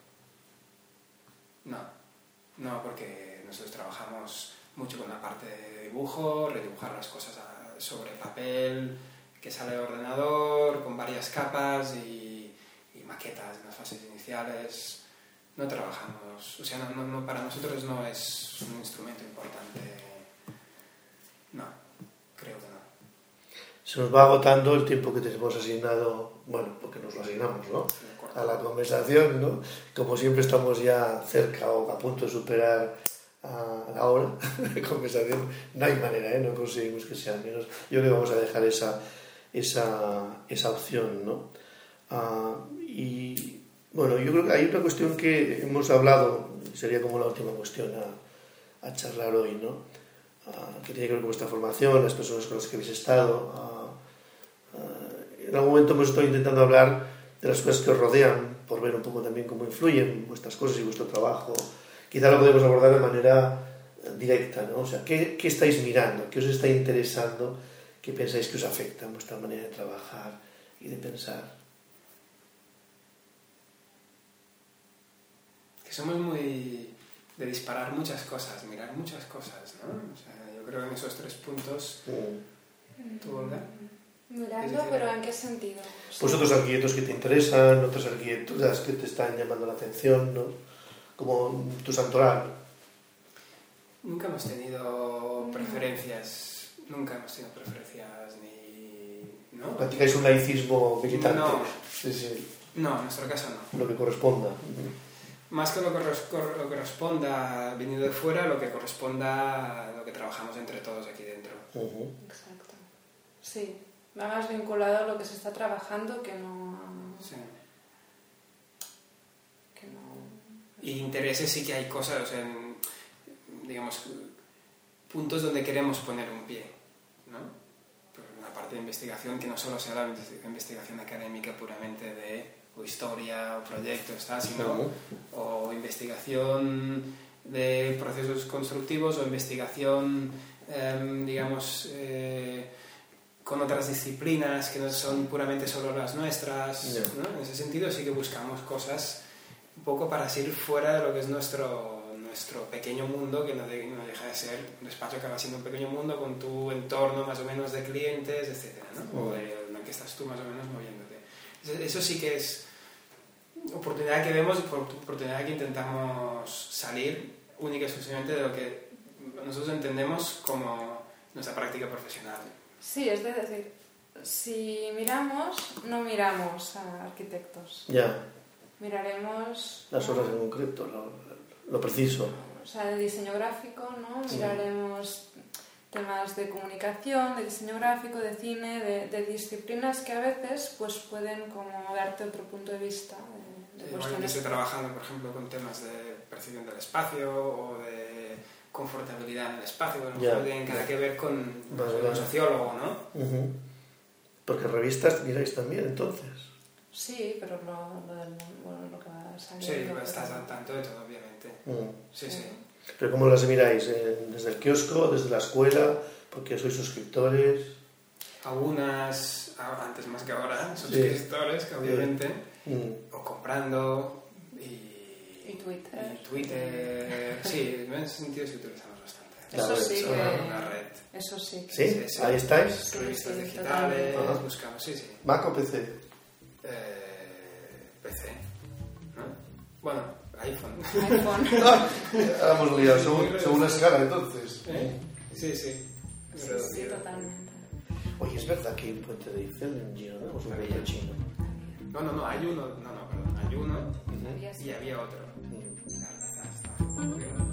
No. No, porque nosotros trabajamos mucho con la parte de dibujo, redibujar las cosas sobre papel, que sale de ordenador, con varias capas y, y maquetas en las fases iniciales. No trabajamos, o sea, no, no, para nosotros no es un instrumento importante. No, creo que no. Se nos va agotando el tiempo que tenemos asignado, bueno, porque nos lo asignamos, ¿no? A la conversación, ¿no? Como siempre estamos ya cerca o a punto de superar a la hora de conversación, no hay manera, ¿eh? No conseguimos que sea menos. Yo creo que vamos a dejar esa... Esa, esa opción, ¿no? Uh, y bueno, yo creo que hay una cuestión que hemos hablado, sería como la última cuestión a, a charlar hoy, ¿no? uh, que tiene que ver con vuestra formación, las personas con las que habéis estado. Uh, uh, en algún momento hemos estado intentando hablar de las cosas que os rodean, por ver un poco también cómo influyen vuestras cosas y vuestro trabajo. Quizá lo podemos abordar de manera directa, ¿no? O sea, ¿qué, qué estáis mirando? ¿Qué os está interesando? ¿Qué pensáis que os afecta en vuestra manera de trabajar y de pensar? Que somos muy de disparar muchas cosas, mirar muchas cosas, ¿no? O sea, yo creo que en esos tres puntos... Mm. ¿Tú, Olga? Mirando, pero ¿en qué sentido? Pues otros arquitectos que te interesan, otras arquitecturas que te están llamando la atención, ¿no? Como tu santoral. Nunca hemos tenido preferencias, nunca hemos tenido preferencias ni... ¿no? ¿Practicáis un laicismo militante? No. Sí, sí. No, en nuestro caso no. Lo que corresponda. Más que lo que, lo que corresponda viniendo de fuera, lo que corresponda a lo que trabajamos entre todos aquí dentro. Uh-huh. Exacto. Sí, va más vinculado a lo que se está trabajando que no a... Sí. Que no... Y intereses sí que hay cosas, o sea, en, digamos, puntos donde queremos poner un pie, ¿no? Pero una parte de investigación que no solo sea la investigación académica puramente de o historia o proyectos, ¿tá? Sino uh-huh. o investigación de procesos constructivos o investigación, eh, digamos, eh, con otras disciplinas que no son puramente solo las nuestras, yeah. ¿no? En ese sentido sí que buscamos cosas un poco para ir fuera de lo que es nuestro, nuestro pequeño mundo, que no, de, no deja de ser un despacho que va siendo un pequeño mundo con tu entorno más o menos de clientes, etcétera, ¿no? Uh-huh. O de, en el que estás tú más o menos moviéndote. Eso sí que es oportunidad que vemos, oportunidad que intentamos salir única y exclusivamente de lo que nosotros entendemos como nuestra práctica profesional. Sí, es decir, si miramos, no miramos a arquitectos. Ya. Miraremos... Las obras en concreto, lo, lo preciso. O sea, de diseño gráfico, ¿no? Miraremos temas de comunicación, de diseño gráfico, de cine, de, de disciplinas que a veces pues pueden como darte otro punto de vista. De, de sí, igual que estoy trabajando, por ejemplo, con temas de percepción del espacio o de confortabilidad en el espacio, que yeah, tienen yeah. que ver con, vale, con un sociólogo, ¿no? Uh-huh. Porque revistas miráis también, entonces. Sí, pero lo, lo, del, bueno, lo que va a salir... Sí, estás al tanto de todo, obviamente. Uh-huh. Sí, sí. ¿Pero cómo las miráis? ¿Desde el kiosco, desde la escuela? Porque sois suscriptores. Algunas, antes más que ahora, suscriptores, sí. que obviamente, sí. mm. o comprando, y, y Twitter. Y Twitter, sí, en ese sentido sí utilizamos bastante. Eso red, sí que... Una red. Eso sí. Que... ¿Sí? Sí, sí. ¿Ahí estáis? Sí, revistas sí, digitales, uh-huh. buscamos, sí, sí. ¿Mac o P C? Eh, P C, ¿no? Bueno, iPhone. iPhone. Ah, hemos liado, según, según la escala, entonces. ¿Eh? Sí, sí. Sí, sí, totalmente. Oye, ¿es verdad que hay un puente de Eiffel en Girona o es un bello chino? No, no, no, hay uno, no, no, perdón, hay uno uh-huh. y había otro. Uh-huh.